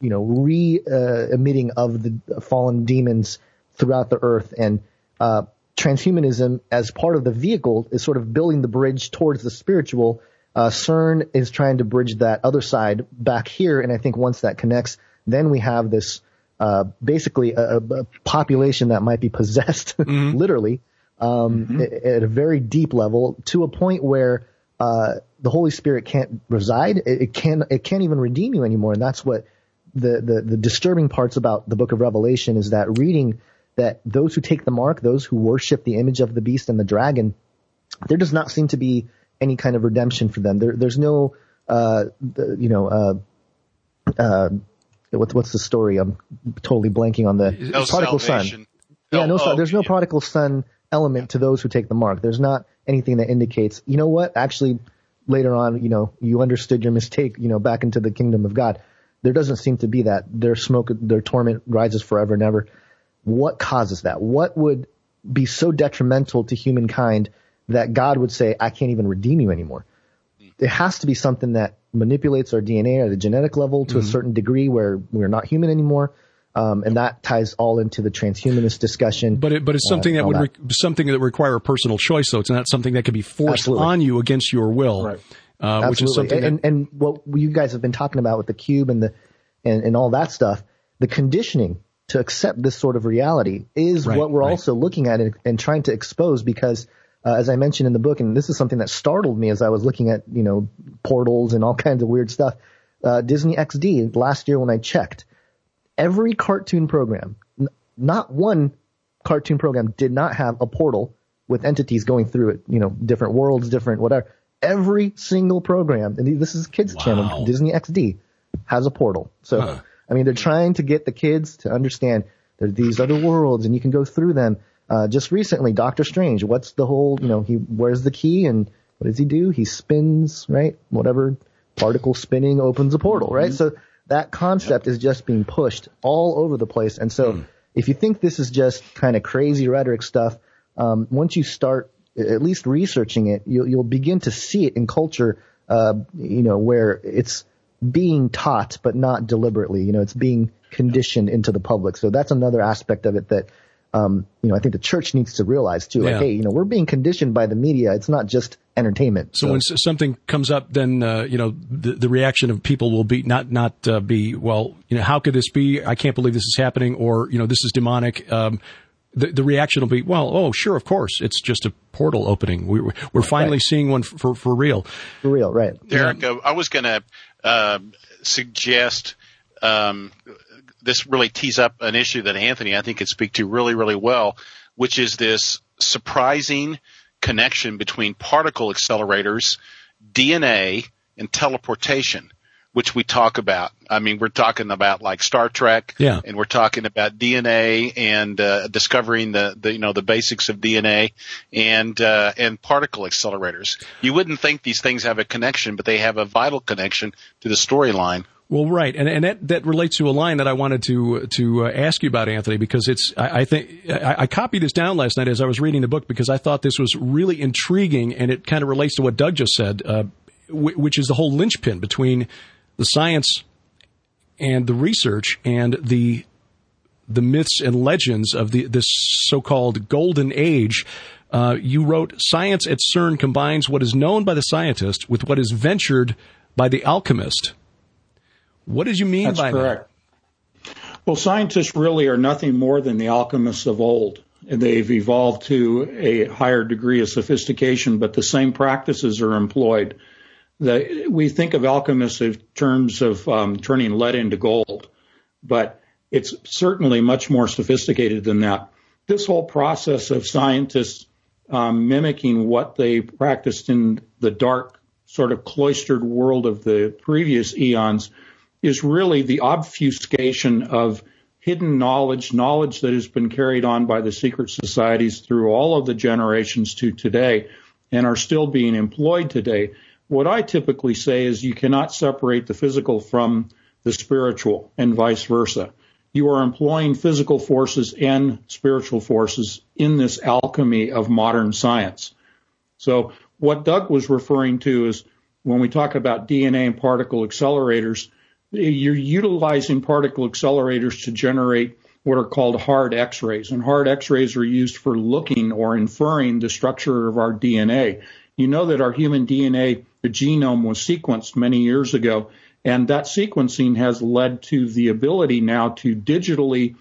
emitting of the fallen demons throughout the earth, and transhumanism as part of the vehicle is sort of building the bridge towards the spiritual. CERN is trying to bridge that other side back here, and I think once that connects, then we have this basically a population that might be possessed, literally, at a very deep level, to a point where the Holy Spirit can't reside. It can't even redeem you anymore, and that's what the disturbing parts about the Book of Revelation is, that reading that those who take the mark, those who worship the image of the beast and the dragon, there does not seem to be any kind of redemption for them. There's no, what's the story? I'm totally blanking on the prodigal son. There's no prodigal son element to those who take the mark. There's not anything that indicates, you know what, actually later on, you understood your mistake, back into the kingdom of God. There doesn't seem to be that. Their torment rises forever and ever. What causes that? What would be so detrimental to humankind that God would say, I can't even redeem you anymore? It has to be something that manipulates our DNA at a genetic level to a certain degree where we're not human anymore. And that ties all into the transhumanist discussion. But it's something that would something that require a personal choice, though. It's not something that can be forced on you against your will. Right. Which is something and what you guys have been talking about with the cube and all that stuff, the conditioning to accept this sort of reality is what we're also looking at and trying to expose, because as I mentioned in the book, and this is something that startled me as I was looking at, portals and all kinds of weird stuff, Disney XD, last year when I checked, every cartoon program, not one cartoon program did not have a portal with entities going through it, different worlds, different whatever. Every single program, and this is kids' channel, Disney XD, has a portal. So, they're trying to get the kids to understand there are these other worlds and you can go through them. Just recently, Doctor Strange, what's the whole, he wears the key and what does he do? He spins, right? Whatever particle spinning opens a portal, right? So that concept is just being pushed all over the place. And so if you think this is just kind of crazy rhetoric stuff, once you start at least researching it, you'll begin to see it in culture, where it's being taught, but not deliberately, it's being conditioned into the public. So that's another aspect of it that, I think the church needs to realize too. Like, hey, we're being conditioned by the media. It's not just entertainment. So when something comes up, then, the reaction of people will be not be, well, how could this be? I can't believe this is happening, or, this is demonic. The reaction will be, well, oh, sure, of course, it's just a portal opening. We're finally seeing one for real. For real, right. Derek, I was going to suggest this really tees up an issue that Anthony, I think, could speak to really, really well, which is this surprising connection between particle accelerators, DNA, and teleportation, which we talk about. We're talking about like Star Trek, and we're talking about DNA and discovering the basics of DNA and particle accelerators. You wouldn't think these things have a connection, but they have a vital connection to the storyline. Well, right, and that relates to a line that I wanted to ask you about, Anthony, because I think I copied this down last night as I was reading the book because I thought this was really intriguing, and it kind of relates to what Doug just said, which is the whole linchpin between the science and the research and the myths and legends of this so-called golden age. You wrote, "Science at CERN combines what is known by the scientist with what is ventured by the alchemist." What did you mean by that? Well, scientists really are nothing more than the alchemists of old. They've evolved to a higher degree of sophistication, but the same practices are employed. We think of alchemists in terms of turning lead into gold, but it's certainly much more sophisticated than that. This whole process of scientists mimicking what they practiced in the dark, sort of cloistered world of the previous eons is really the obfuscation of hidden knowledge that has been carried on by the secret societies through all of the generations to today and are still being employed today. What I typically say is you cannot separate the physical from the spiritual and vice versa. You are employing physical forces and spiritual forces in this alchemy of modern science. So what Doug was referring to is when we talk about DNA and particle accelerators, you're utilizing particle accelerators to generate what are called hard X-rays. And hard X-rays are used for looking or inferring the structure of our DNA. You know that our human DNA, the genome, was sequenced many years ago, and that sequencing has led to the ability now to digitally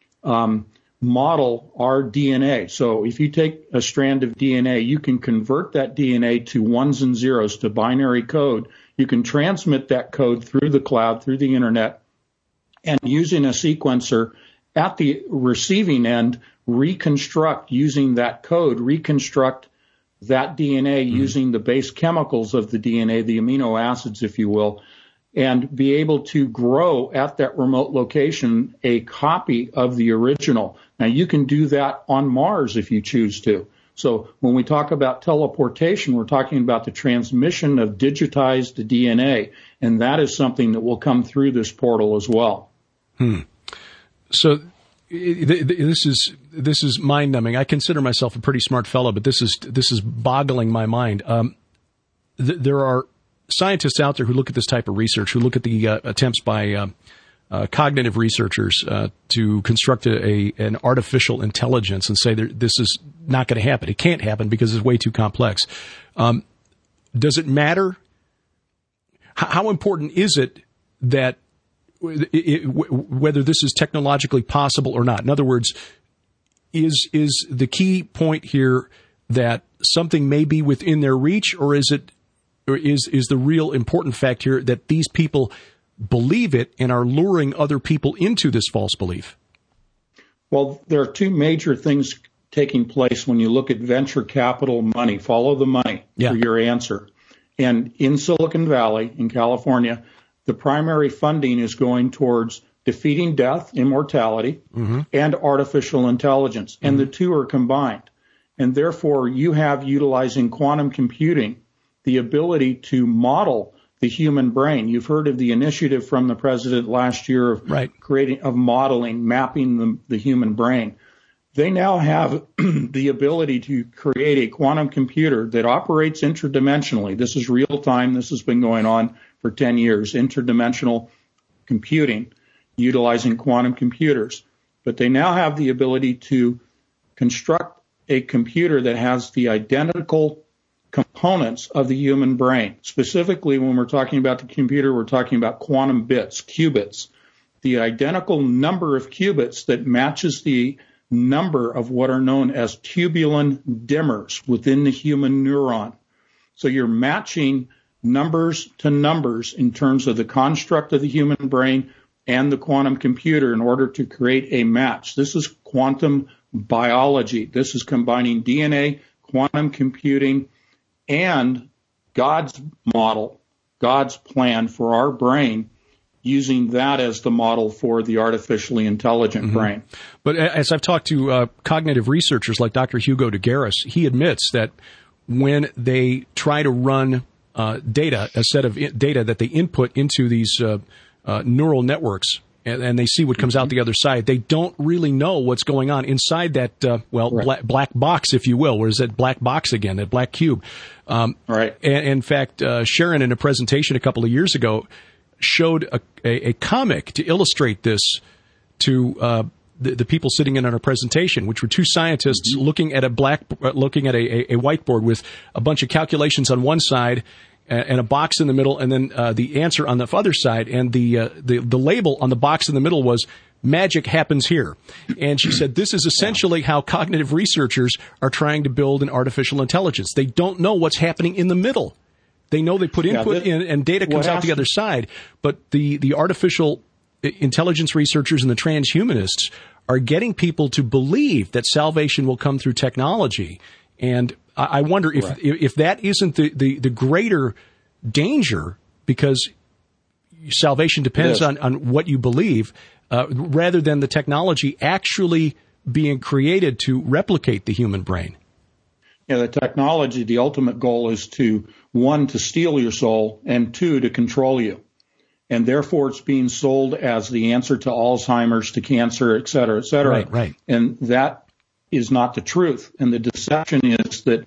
model our DNA. So if you take a strand of DNA, you can convert that DNA to ones and zeros, to binary code. You can transmit that code through the cloud, through the internet, and using a sequencer at the receiving end, reconstruct using that code, reconstruct that DNA using the base chemicals of the DNA, the amino acids, if you will, and be able to grow at that remote location a copy of the original. Now, you can do that on Mars if you choose to. So when we talk about teleportation, we're talking about the transmission of digitized DNA, and that is something that will come through this portal as well. So this is mind-numbing. I consider myself a pretty smart fellow, but this is boggling my mind. There are scientists out there who look at this type of research, who look at the attempts by cognitive researchers to construct an artificial intelligence and say this is not going to happen. It can't happen because it's way too complex. Does it matter? How important is it that whether this is technologically possible or not? In other words, is the key point here that something may be within their reach, or is the real important fact here that these people believe it and are luring other people into this false belief? Well, there are two major things taking place when you look at venture capital money. Follow the money for your answer. And in Silicon Valley, in California, the primary funding is going towards defeating death, immortality, and artificial intelligence. And the two are combined. And therefore, you have, utilizing quantum computing, the ability to model the human brain. You've heard of the initiative from the president last year of modeling, mapping the human brain. They now have the ability to create a quantum computer that operates interdimensionally. This is real time. This has been going on for 10 years, interdimensional computing, utilizing quantum computers. But they now have the ability to construct a computer that has the identical components of the human brain. Specifically, when we're talking about the computer, we're talking about quantum bits, qubits, the identical number of qubits that matches the number of what are known as tubulin dimmers within the human neuron. So you're matching numbers to numbers in terms of the construct of the human brain and the quantum computer in order to create a match. This is quantum biology. This is combining DNA, quantum computing, and God's model, God's plan for our brain, using that as the model for the artificially intelligent brain. But as I've talked to cognitive researchers like Dr. Hugo de Garis, he admits that when they try to run data, a set of data that they input into these neural networks, and they see what comes out the other side, they don't really know what's going on inside that, black box, if you will. Where's that black box again, that black cube? And in fact, Sharon, in a presentation a couple of years ago, showed a comic to illustrate this to the people sitting in on a presentation, which were two scientists looking at a whiteboard with a bunch of calculations on one side and a box in the middle, and then the answer on the other side. And the label on the box in the middle was "Magic happens here." And she said this is essentially how cognitive researchers are trying to build an artificial intelligence. They don't know what's happening in the middle. They know they put input in and data comes out the other side, but the artificial intelligence researchers and the transhumanists are getting people to believe that salvation will come through technology. And I wonder if that isn't the greater danger, because salvation depends on what you believe, rather than the technology actually being created to replicate the human brain. Yeah, the technology, the ultimate goal is to, one, to steal your soul, and two, to control you. And therefore, it's being sold as the answer to Alzheimer's, to cancer, et cetera, et cetera. Right. And that is not the truth. And the deception is that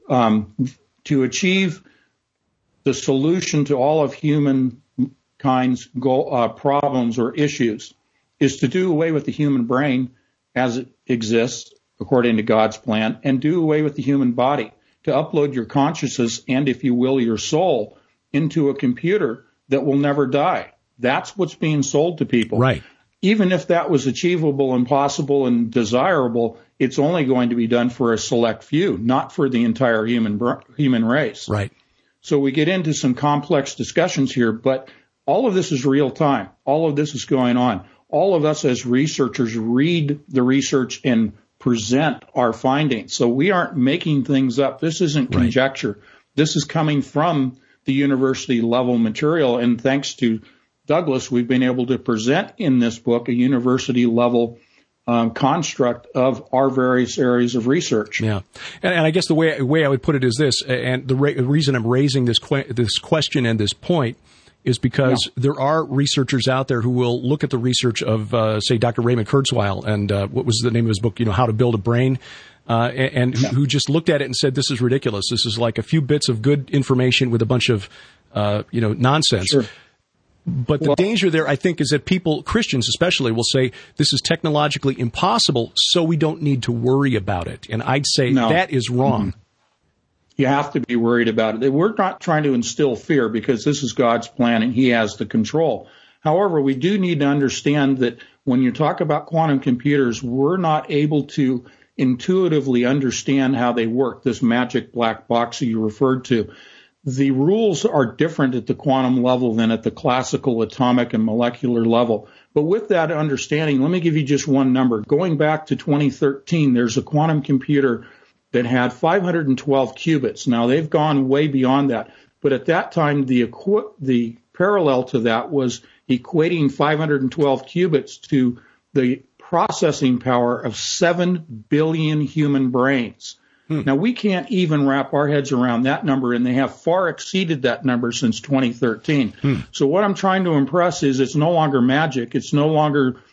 to achieve the solution to all of humankind's problems or issues is to do away with the human brain as it exists according to God's plan and do away with the human body, to upload your consciousness and, if you will, your soul into a computer that will never die. That's what's being sold to people. Right. Even if that was achievable and possible and desirable, it's only going to be done for a select few, not for the entire human race. Right. So we get into some complex discussions here, but all of this is real time. All of this is going on. All of us as researchers read the research and present our findings. So we aren't making things up. This isn't conjecture. This is coming from the university level material. And thanks to Douglas, we've been able to present in this book a university level construct of our various areas of research. Yeah, and I guess the way I would put it is this, and the reason I'm raising this question and this point is because there are researchers out there who will look at the research of, say, Dr. Raymond Kurzweil, and what was the name of his book, How to Build a Brain, who just looked at it and said, this is ridiculous. This is like a few bits of good information with a bunch of, nonsense. Sure. But the danger there, I think, is that people, Christians especially, will say this is technologically impossible, so we don't need to worry about it. And I'd say that is wrong. Mm-hmm. You have to be worried about it. We're not trying to instill fear because this is God's plan and He has the control. However, we do need to understand that when you talk about quantum computers, we're not able to intuitively understand how they work, this magic black box that you referred to. The rules are different at the quantum level than at the classical atomic and molecular level. But with that understanding, let me give you just one number. Going back to 2013, there's a quantum computer that had 512 qubits. Now, they've gone way beyond that. But at that time, the parallel to that was equating 512 qubits to the processing power of 7 billion human brains. Now, we can't even wrap our heads around that number, and they have far exceeded that number since 2013. So what I'm trying to impress is it's no longer magic. It's no longer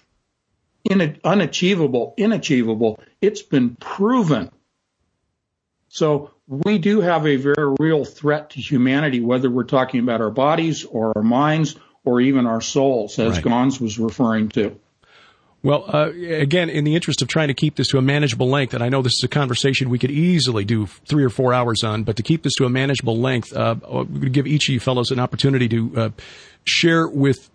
unachievable, inachievable. It's been proven. So we do have a very real threat to humanity, whether we're talking about our bodies or our minds or even our souls, as Gons was referring to. Well, again, in the interest of trying to keep this to a manageable length, and I know this is a conversation we could easily do 3 or 4 hours on, but to keep this to a manageable length, we're going to give each of you fellows an opportunity to share with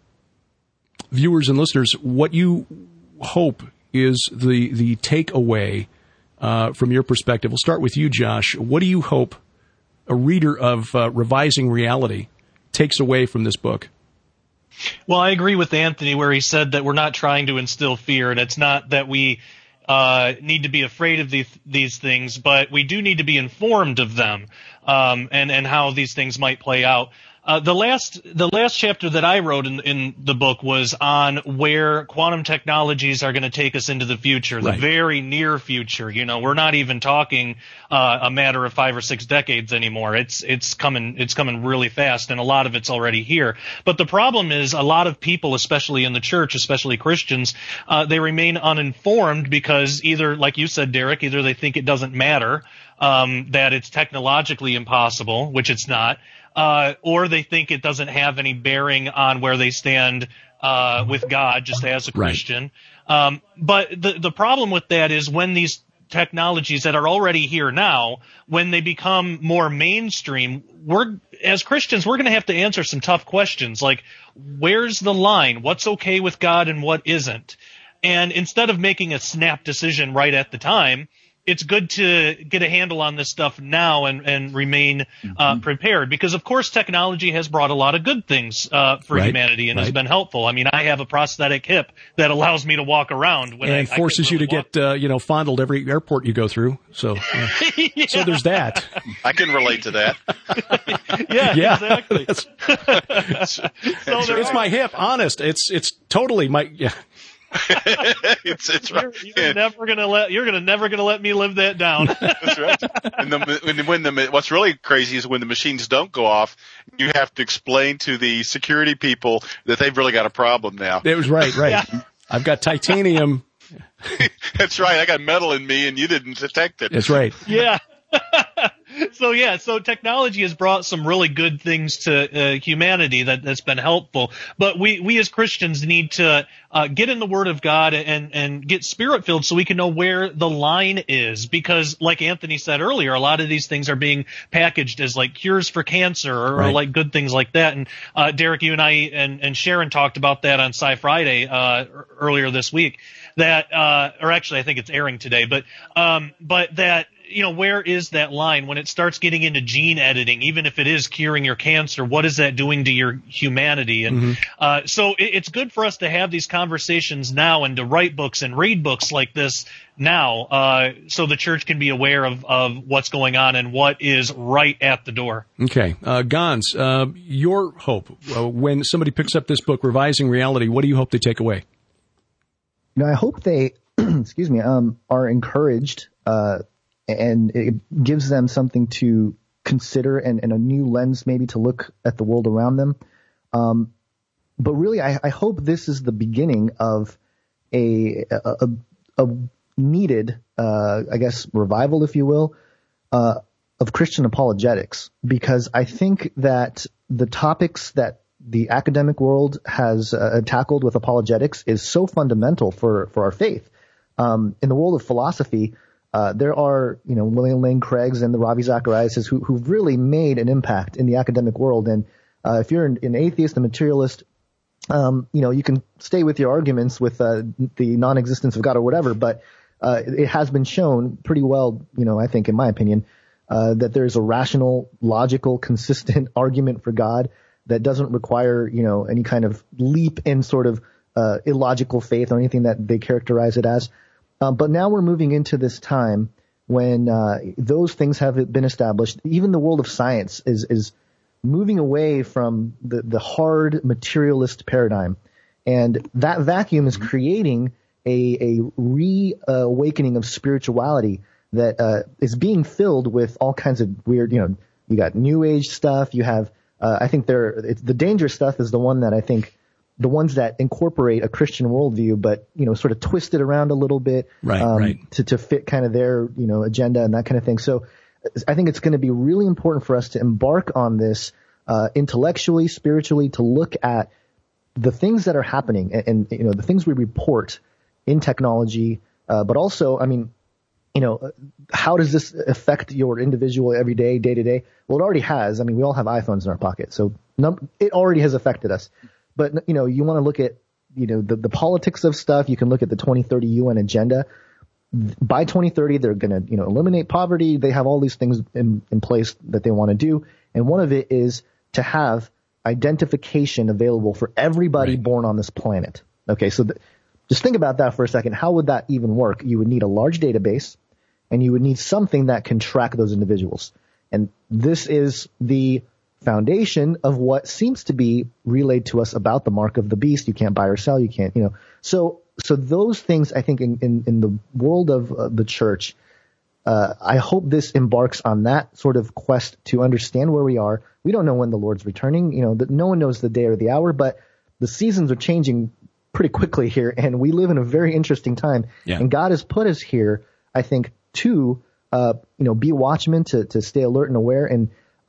viewers and listeners what you hope is the takeaway from your perspective. We'll start with you, Josh. What do you hope a reader of Revising Reality takes away from this book? Well, I agree with Anthony where he said that we're not trying to instill fear, and it's not that we need to be afraid of these things, but we do need to be informed of them and how these things might play out. The last chapter that I wrote in the book was on where quantum technologies are going to take us into the future, the very near future. We're not even talking a matter of 5 or 6 decades anymore. It's coming really fast, and a lot of it's already here. But the problem is a lot of people, especially in the church, especially Christians, they remain uninformed because either, like you said, Derek, either they think it doesn't matter, that it's technologically impossible, which it's not, or they think it doesn't have any bearing on where they stand with God, just as a Christian. But the problem with that is when these technologies that are already here now, when they become more mainstream, as Christians, we're going to have to answer some tough questions, like where's the line? What's okay with God and what isn't? And instead of making a snap decision right at the time, it's good to get a handle on this stuff now and remain prepared, because of course technology has brought a lot of good things for humanity and has been helpful. I mean, I have a prosthetic hip that allows me to walk around when and forces you to get fondled every airport you go through. So so there's that. I can relate to that. yeah, exactly. It's my hip, honest. It's totally my it's right. You're never gonna let me live that down. That's right. And what's really crazy is when the machines don't go off, you have to explain to the security people that they've really got a problem now. It was right. Yeah. I've got titanium. That's right. I got metal in me, and you didn't detect it. That's right. Yeah. So technology has brought some really good things to humanity that's been helpful. But we as Christians need to get in the Word of God and get Spirit filled so we can know where the line is. Because, like Anthony said earlier, a lot of these things are being packaged as like cures for cancer or like good things like that. And Derek, you and I and Sharon talked about that on Sci Friday earlier this week. That or actually, I think it's airing today. But that. Where is that line when it starts getting into gene editing, even if it is curing your cancer? What is that doing to your humanity? And so it's good for us to have these conversations now and to write books and read books like this now so the church can be aware of what's going on and what is right at the door. Okay. Gons, your hope when somebody picks up this book, Revising Reality, what do you hope they take away? I hope they, excuse me, are encouraged and it gives them something to consider and a new lens maybe to look at the world around them. But really, I hope this is the beginning of a needed, I guess, revival, if you will, of Christian apologetics, because I think that the topics that the academic world has tackled with apologetics is so fundamental for our faith. In the world of philosophy, there are, William Lane Craig's and the Ravi Zacharias who've really made an impact in the academic world. And if you're an atheist, a materialist, you can stay with your arguments with the non-existence of God or whatever, but it has been shown pretty well, I think, in my opinion, that there's a rational, logical, consistent argument for God that doesn't require, any kind of leap in sort of illogical faith or anything that they characterize it as. But now we're moving into this time when those things have been established. Even the world of science is moving away from the hard materialist paradigm. And that vacuum is creating a reawakening of spirituality that is being filled with all kinds of weird, you got New Age stuff. You have, I think the dangerous stuff is the one that I think the ones that incorporate a Christian worldview, but, sort of twist it around a little bit, to fit kind of their, agenda and that kind of thing. So I think it's going to be really important for us to embark on this, intellectually, spiritually, to look at the things that are happening and the things we report in technology, but also, how does this affect your individual everyday, day to day? Well, it already has. We all have iPhones in our pocket, so it already has affected us. But, you want to look at, the politics of stuff. You can look at the 2030 UN agenda. By 2030, they're going to, eliminate poverty. They have all these things in place that they want to do. And one of it is to have identification available for everybody born on this planet. Okay, so just think about that for a second. How would that even work? You would need a large database, and you would need something that can track those individuals. And this is the foundation of what seems to be relayed to us about the mark of the beast. You can't buy or sell. You can't, So those things, I think, in the world of the church, I hope this embarks on that sort of quest to understand where we are. We don't know when the Lord's returning. No one knows the day or the hour, but the seasons are changing pretty quickly here, and we live in a very interesting time. Yeah. And God has put us here, I think, to be watchmen, to stay alert and aware. And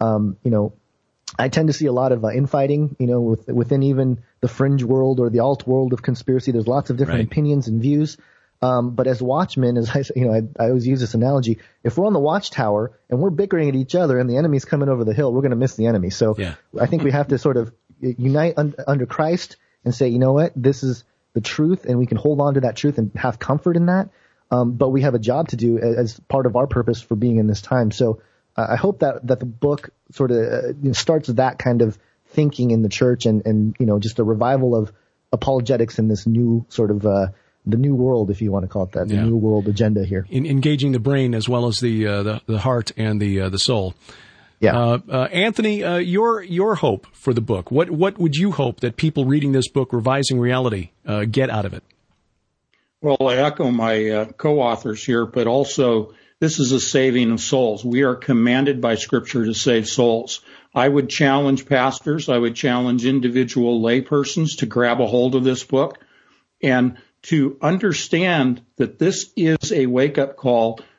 I tend to see a lot of infighting, within even the fringe world or the alt world of conspiracy. There's lots of different opinions and views. But as watchmen, as I always use this analogy, if we're on the watchtower and we're bickering at each other and the enemy's coming over the hill, we're going to miss the enemy. So I think we have to sort of unite under Christ and say, you know what, this is the truth, and we can hold on to that truth and have comfort in that. But we have a job to do as part of our purpose for being in this time. So I hope that the book sort of starts that kind of thinking in the church and just a revival of apologetics in this new sort of the new world, if you want to call it that, the new world agenda here. Engaging the brain as well as the heart and the soul. Yeah. Anthony, your hope for the book. What would you hope that people reading this book, Revising Reality, get out of it? Well, I echo my co-authors here, but also this is a saving of souls. We are commanded by Scripture to save souls. I would challenge pastors, I would challenge individual laypersons to grab a hold of this book and to understand that this is a wake-up call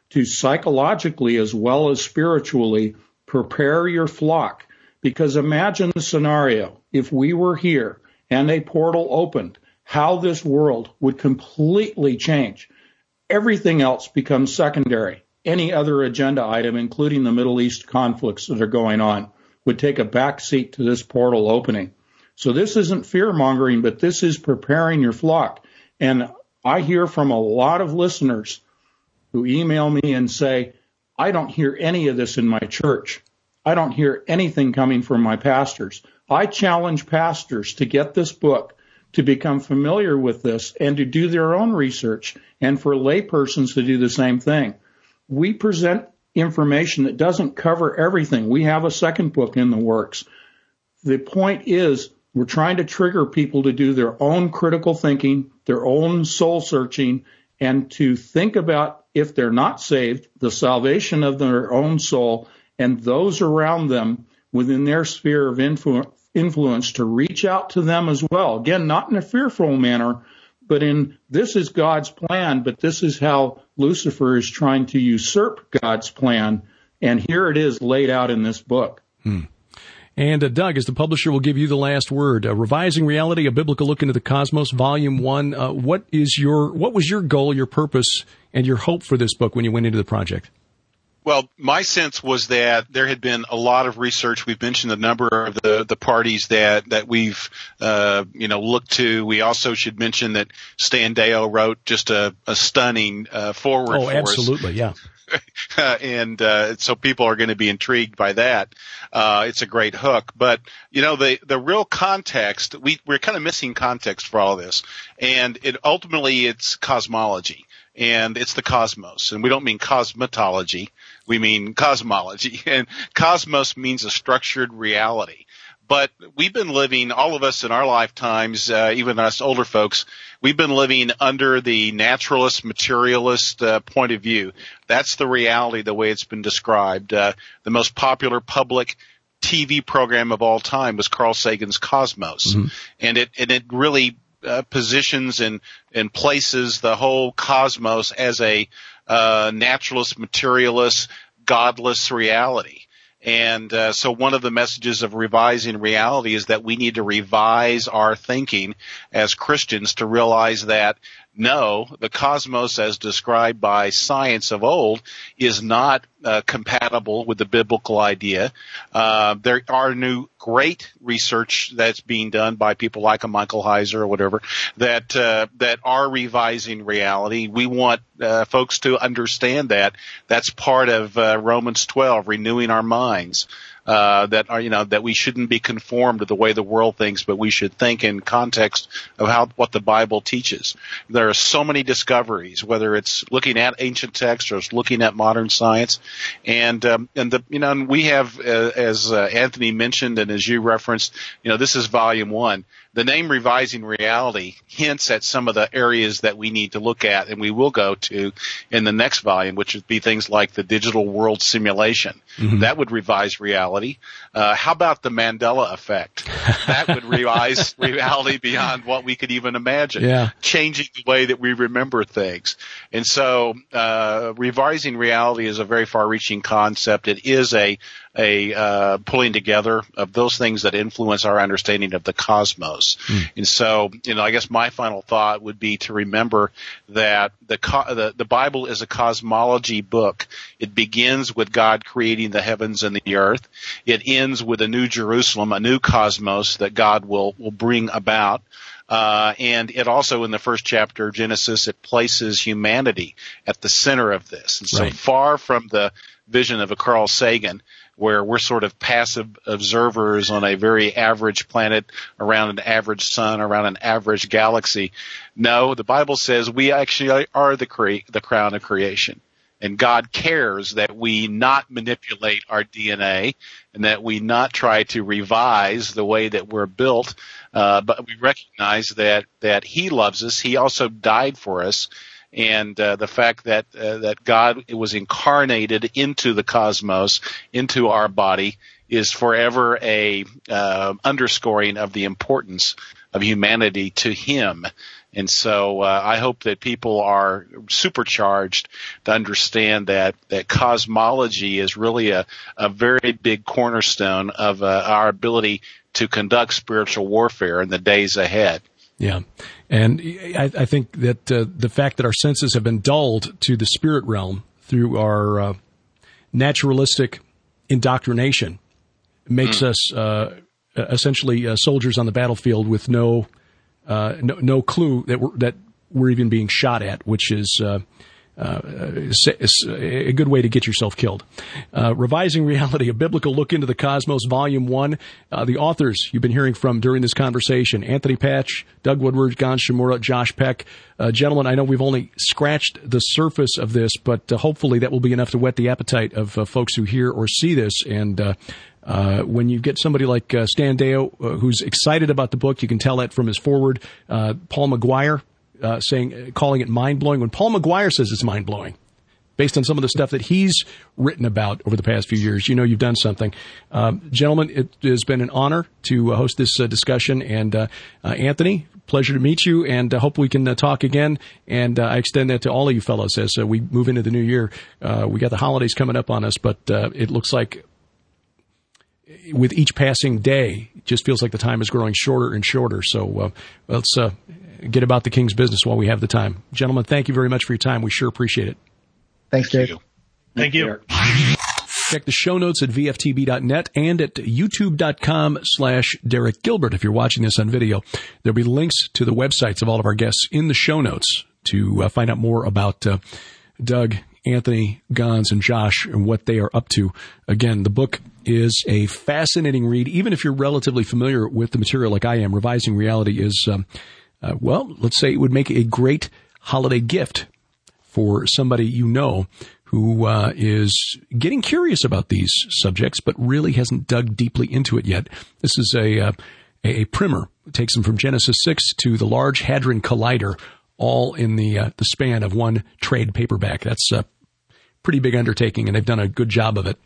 to psychologically as well as spiritually prepare your flock. Because imagine the scenario, if we were here and a portal opened, how this world would completely change. Everything else becomes secondary. Any other agenda item, including the Middle East conflicts that are going on, would take a back seat to this portal opening. So this isn't fear-mongering, but this is preparing your flock. And I hear from a lot of listeners who email me and say, I don't hear any of this in my church. I don't hear anything coming from my pastors. I challenge pastors to get this book, to become familiar with this, and to do their own research, and for laypersons to do the same thing. We present information that doesn't cover everything. We have a second book in the works. The point is, we're trying to trigger people to do their own critical thinking, their own soul searching, and to think about, if they're not saved, the salvation of their own soul and those around them within their sphere of influence, to reach out to them as well. Again, not in a fearful manner, but in, this is God's plan, but this is how Lucifer is trying to usurp God's plan. And here it is laid out in this book. And Doug, as the publisher, will give you the last word. Revising Reality, a Biblical Look into the Cosmos, Volume 1. What was your goal, your purpose, and your hope for this book when you went into the project? Well, my sense was that there had been a lot of research. We've mentioned a number of the parties that we've looked to. We also should mention that Stan Deyo wrote just a stunning foreword for us. Oh, absolutely, yeah. And so people are going to be intrigued by that. It's a great hook. But, the real context, we're kind of missing context for all this. And ultimately it's cosmology. And it's the cosmos. And we don't mean cosmetology. We mean cosmology. And cosmos means a structured reality. But we've been living, all of us in our lifetimes, even us older folks, we've been living under the naturalist, materialist point of view. That's the reality, the way it's been described. The most popular public TV program of all time was Carl Sagan's Cosmos. Mm-hmm. And it really positions and places the whole cosmos as a naturalist, materialist, godless reality. And so one of the messages of revising reality is that we need to revise our thinking as Christians to realize that, no, the cosmos as described by science of old is not compatible with the biblical idea. There are new great research that's being done by people like a Michael Heiser or whatever that are revising reality. We want folks to understand that. That's part of Romans 12, renewing our minds. That we shouldn't be conformed to the way the world thinks, but we should think in context of what the Bible teaches. There are so many discoveries, whether it's looking at ancient texts or it's looking at modern science, and we have, as Anthony mentioned and as you referenced, this is volume 1. The name Revising Reality hints at some of the areas that we need to look at, and we will go to in the next volume, which would be things like the digital world simulation. Mm-hmm. That would revise reality. How about the Mandela effect? That would revise reality beyond what we could even imagine, changing the way that we remember things. And so revising reality is a very far-reaching concept. It is a pulling together of those things that influence our understanding of the cosmos. And so, I guess my final thought would be to remember that the Bible is a cosmology book. It begins with God creating the heavens and the earth. It ends with a new Jerusalem, a new cosmos that God will bring about. And it also, in the first chapter of Genesis, it places humanity at the center of this. And so far from the vision of a Carl Sagan, where we're sort of passive observers on a very average planet around an average sun, around an average galaxy. No, the Bible says we actually are the crown of creation. And God cares that we not manipulate our DNA and that we not try to revise the way that we're built, but we recognize that He loves us. He also died for us. And the fact that God was incarnated into the cosmos, into our body, is forever a underscoring of the importance humanity to him. And so I hope that people are supercharged to understand that cosmology is really a very big cornerstone of our ability to conduct spiritual warfare in the days ahead. Yeah. And I think that the fact that our senses have been dulled to the spirit realm through our naturalistic indoctrination makes us essentially soldiers on the battlefield with no clue that we're even being shot at, which is a good way to get yourself killed. Revising Reality, a biblical look into the cosmos, Volume 1. The authors you've been hearing from during this conversation, Anthony Patch, Doug Woodward, Gon Shimura, Josh Peck. Gentlemen, I know we've only scratched the surface of this, but hopefully that will be enough to whet the appetite of folks who hear or see this. And when you get somebody like Stan Deyo, who's excited about the book, you can tell that from his foreword. Paul McGuire calling it mind-blowing. When Paul McGuire says it's mind-blowing, based on some of the stuff that he's written about over the past few years, you know you've done something. Gentlemen, it has been an honor to host this discussion. And Anthony, pleasure to meet you, and hope we can talk again. And I extend that to all of you fellows as we move into the new year. We got the holidays coming up on us, but it looks like with each passing day, it just feels like the time is growing shorter and shorter. So let's get about the King's business while we have the time. Gentlemen, thank you very much for your time. We sure appreciate it. Thanks, Dave. Thank you. Check the show notes at vftb.net and at youtube.com/Derek Gilbert. If you're watching this on video, there'll be links to the websites of all of our guests in the show notes to find out more about Doug, Anthony, Gons, and Josh and what they are up to. Again, the book is a fascinating read, even if you're relatively familiar with the material like I am. Revising Reality is, let's say it would make a great holiday gift for somebody you know who is getting curious about these subjects but really hasn't dug deeply into it yet. This is a primer. It takes them from Genesis 6 to the Large Hadron Collider, all in the span of one trade paperback. That's a pretty big undertaking, and they've done a good job of it.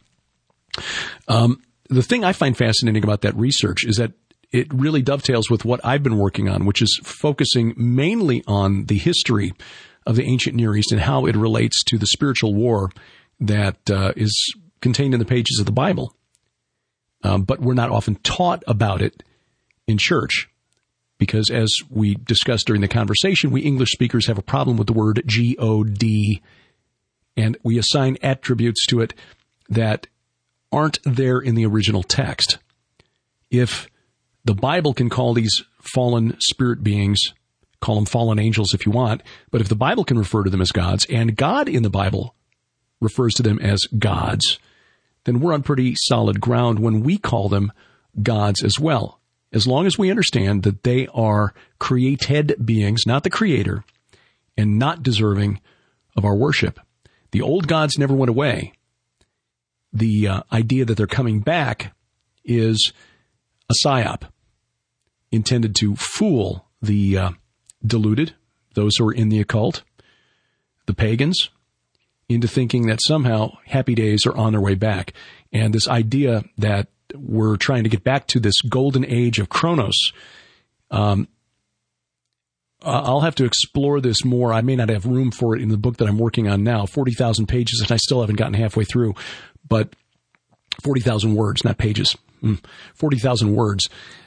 The thing I find fascinating about that research is that it really dovetails with what I've been working on, which is focusing mainly on the history of the ancient Near East and how it relates to the spiritual war that is contained in the pages of the Bible. But we're not often taught about it in church because, as we discussed during the conversation, we English speakers have a problem with the word G-O-D, and we assign attributes to it that aren't there in the original text. If the Bible can call these fallen spirit beings, call them fallen angels if you want, but if the Bible can refer to them as gods, and God in the Bible refers to them as gods, then we're on pretty solid ground when we call them gods as well, as long as we understand that they are created beings, not the creator, and not deserving of our worship. The old gods never went away. The idea that they're coming back is a psyop intended to fool the deluded, those who are in the occult, the pagans, into thinking that somehow happy days are on their way back. And this idea that we're trying to get back to this golden age of Chronos, I'll have to explore this more. I may not have room for it in the book that I'm working on now, 40,000 pages, and I still haven't gotten halfway through. But 40,000 words, not pages. 40,000 words.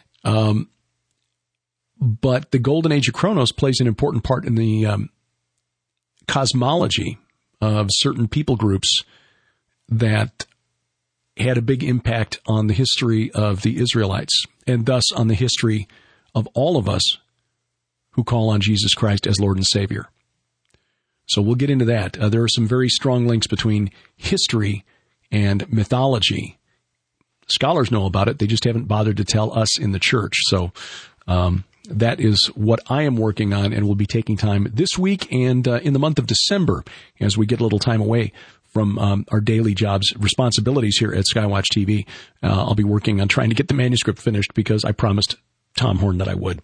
But the golden age of Chronos plays an important part in the cosmology of certain people groups that had a big impact on the history of the Israelites, and thus on the history of all of us who call on Jesus Christ as Lord and Savior. So we'll get into that. There are some very strong links between history and mythology. Scholars know about it. They just haven't bothered to tell us in the church. So that is what I am working on, and we'll be taking time this week and in the month of December as we get a little time away from our daily jobs, responsibilities here at Skywatch TV. I'll be working on trying to get the manuscript finished because I promised Tom Horn that I would.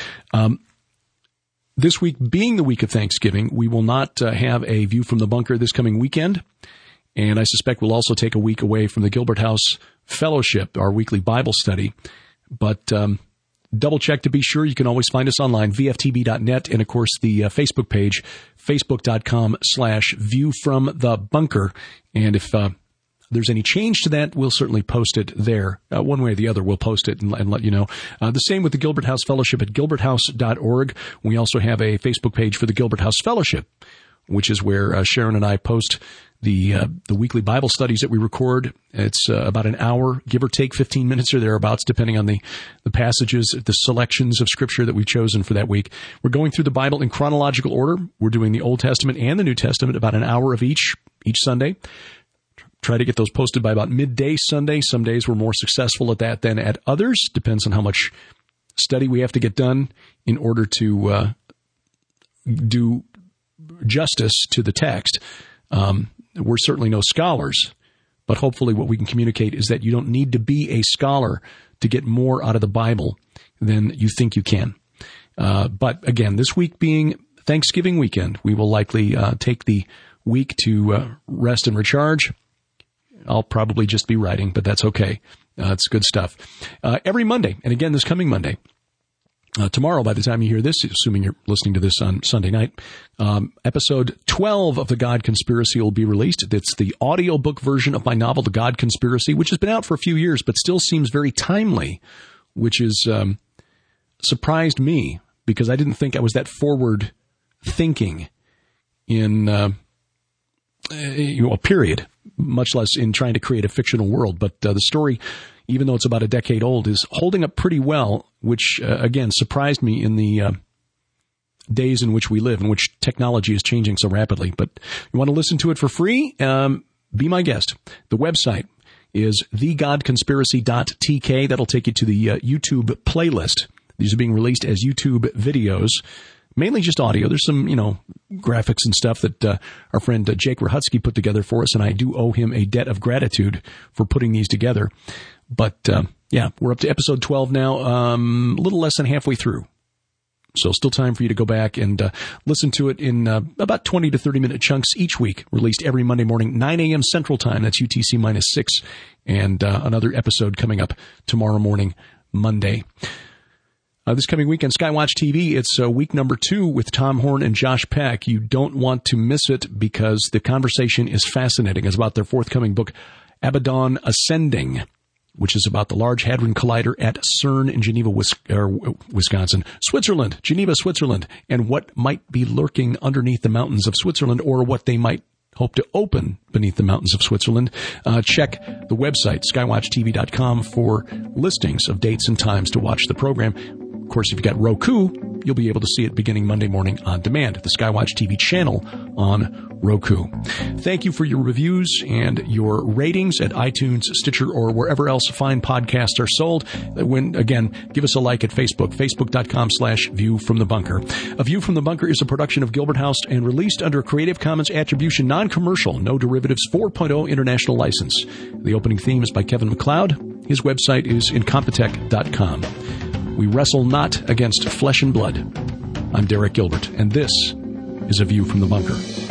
This week being the week of Thanksgiving, we will not have a View from the Bunker this coming weekend. And I suspect we'll also take a week away from the Gilbert House Fellowship, our weekly Bible study. But double check to be sure. You can always find us online, vftb.net, and of course the Facebook page, facebook.com/view from the bunker. And if there's any change to that, we'll certainly post it there. One way or the other, we'll post it and let you know. The same with the Gilbert House Fellowship at gilberthouse.org. We also have a Facebook page for the Gilbert House Fellowship, which is where Sharon and I post the weekly Bible studies that we record. It's about an hour, give or take 15 minutes or thereabouts, depending on the passages, the selections of Scripture that we've chosen for that week. We're going through the Bible in chronological order. We're doing the Old Testament and the New Testament, about an hour of each Sunday. Try to get those posted by about midday Sunday. Some days we're more successful at that than at others. Depends on how much study we have to get done in order to do justice to the text. We're certainly no scholars, but hopefully what we can communicate is that you don't need to be a scholar to get more out of the Bible than you think you can. But again, this week being Thanksgiving weekend, we will likely take the week to rest and recharge. I'll probably just be writing, but that's okay. It's good stuff. Every Monday, and again this coming Monday, tomorrow, by the time you hear this, assuming you're listening to this on Sunday night, episode 12 of The God Conspiracy will be released. It's the audiobook version of my novel, The God Conspiracy, which has been out for a few years, but still seems very timely, which has surprised me because I didn't think I was that forward thinking in a period, much less in trying to create a fictional world. But the story, even though it's about a decade old, is holding up pretty well, which, again, surprised me in the days in which we live, in which technology is changing so rapidly. But you want to listen to it for free? Be my guest. The website is thegodconspiracy.tk. That'll take you to the YouTube playlist. These are being released as YouTube videos, mainly just audio. There's some, graphics and stuff that our friend Jake Rahutsky put together for us, and I do owe him a debt of gratitude for putting these together. But, we're up to episode 12 now, a little less than halfway through. So still time for you to go back and listen to it in about 20 to 30-minute chunks each week, released every Monday morning, 9 a.m. Central Time. That's UTC-6, and another episode coming up tomorrow morning, Monday. This coming week on Skywatch TV, it's week number 2 with Tom Horn and Josh Peck. You don't want to miss it because the conversation is fascinating. It's about their forthcoming book, Abaddon Ascending, which is about the Large Hadron Collider at CERN in Geneva, Switzerland, and what might be lurking underneath the mountains of Switzerland, or what they might hope to open beneath the mountains of Switzerland. Check the website, skywatchtv.com, for listings of dates and times to watch the program. Of course, if you've got Roku, you'll be able to see it beginning Monday morning on demand, the Skywatch TV channel on Roku. Thank you for your reviews and your ratings at iTunes, Stitcher, or wherever else fine podcasts are sold. Again, give us a like at Facebook, facebook.com/View from the Bunker. A View from the Bunker is a production of Gilbert House and released under a Creative Commons Attribution Non-Commercial, No Derivatives 4.0 International License. The opening theme is by Kevin MacLeod. His website is incompetech.com. We wrestle not against flesh and blood. I'm Derek Gilbert, and this is A View from the Bunker.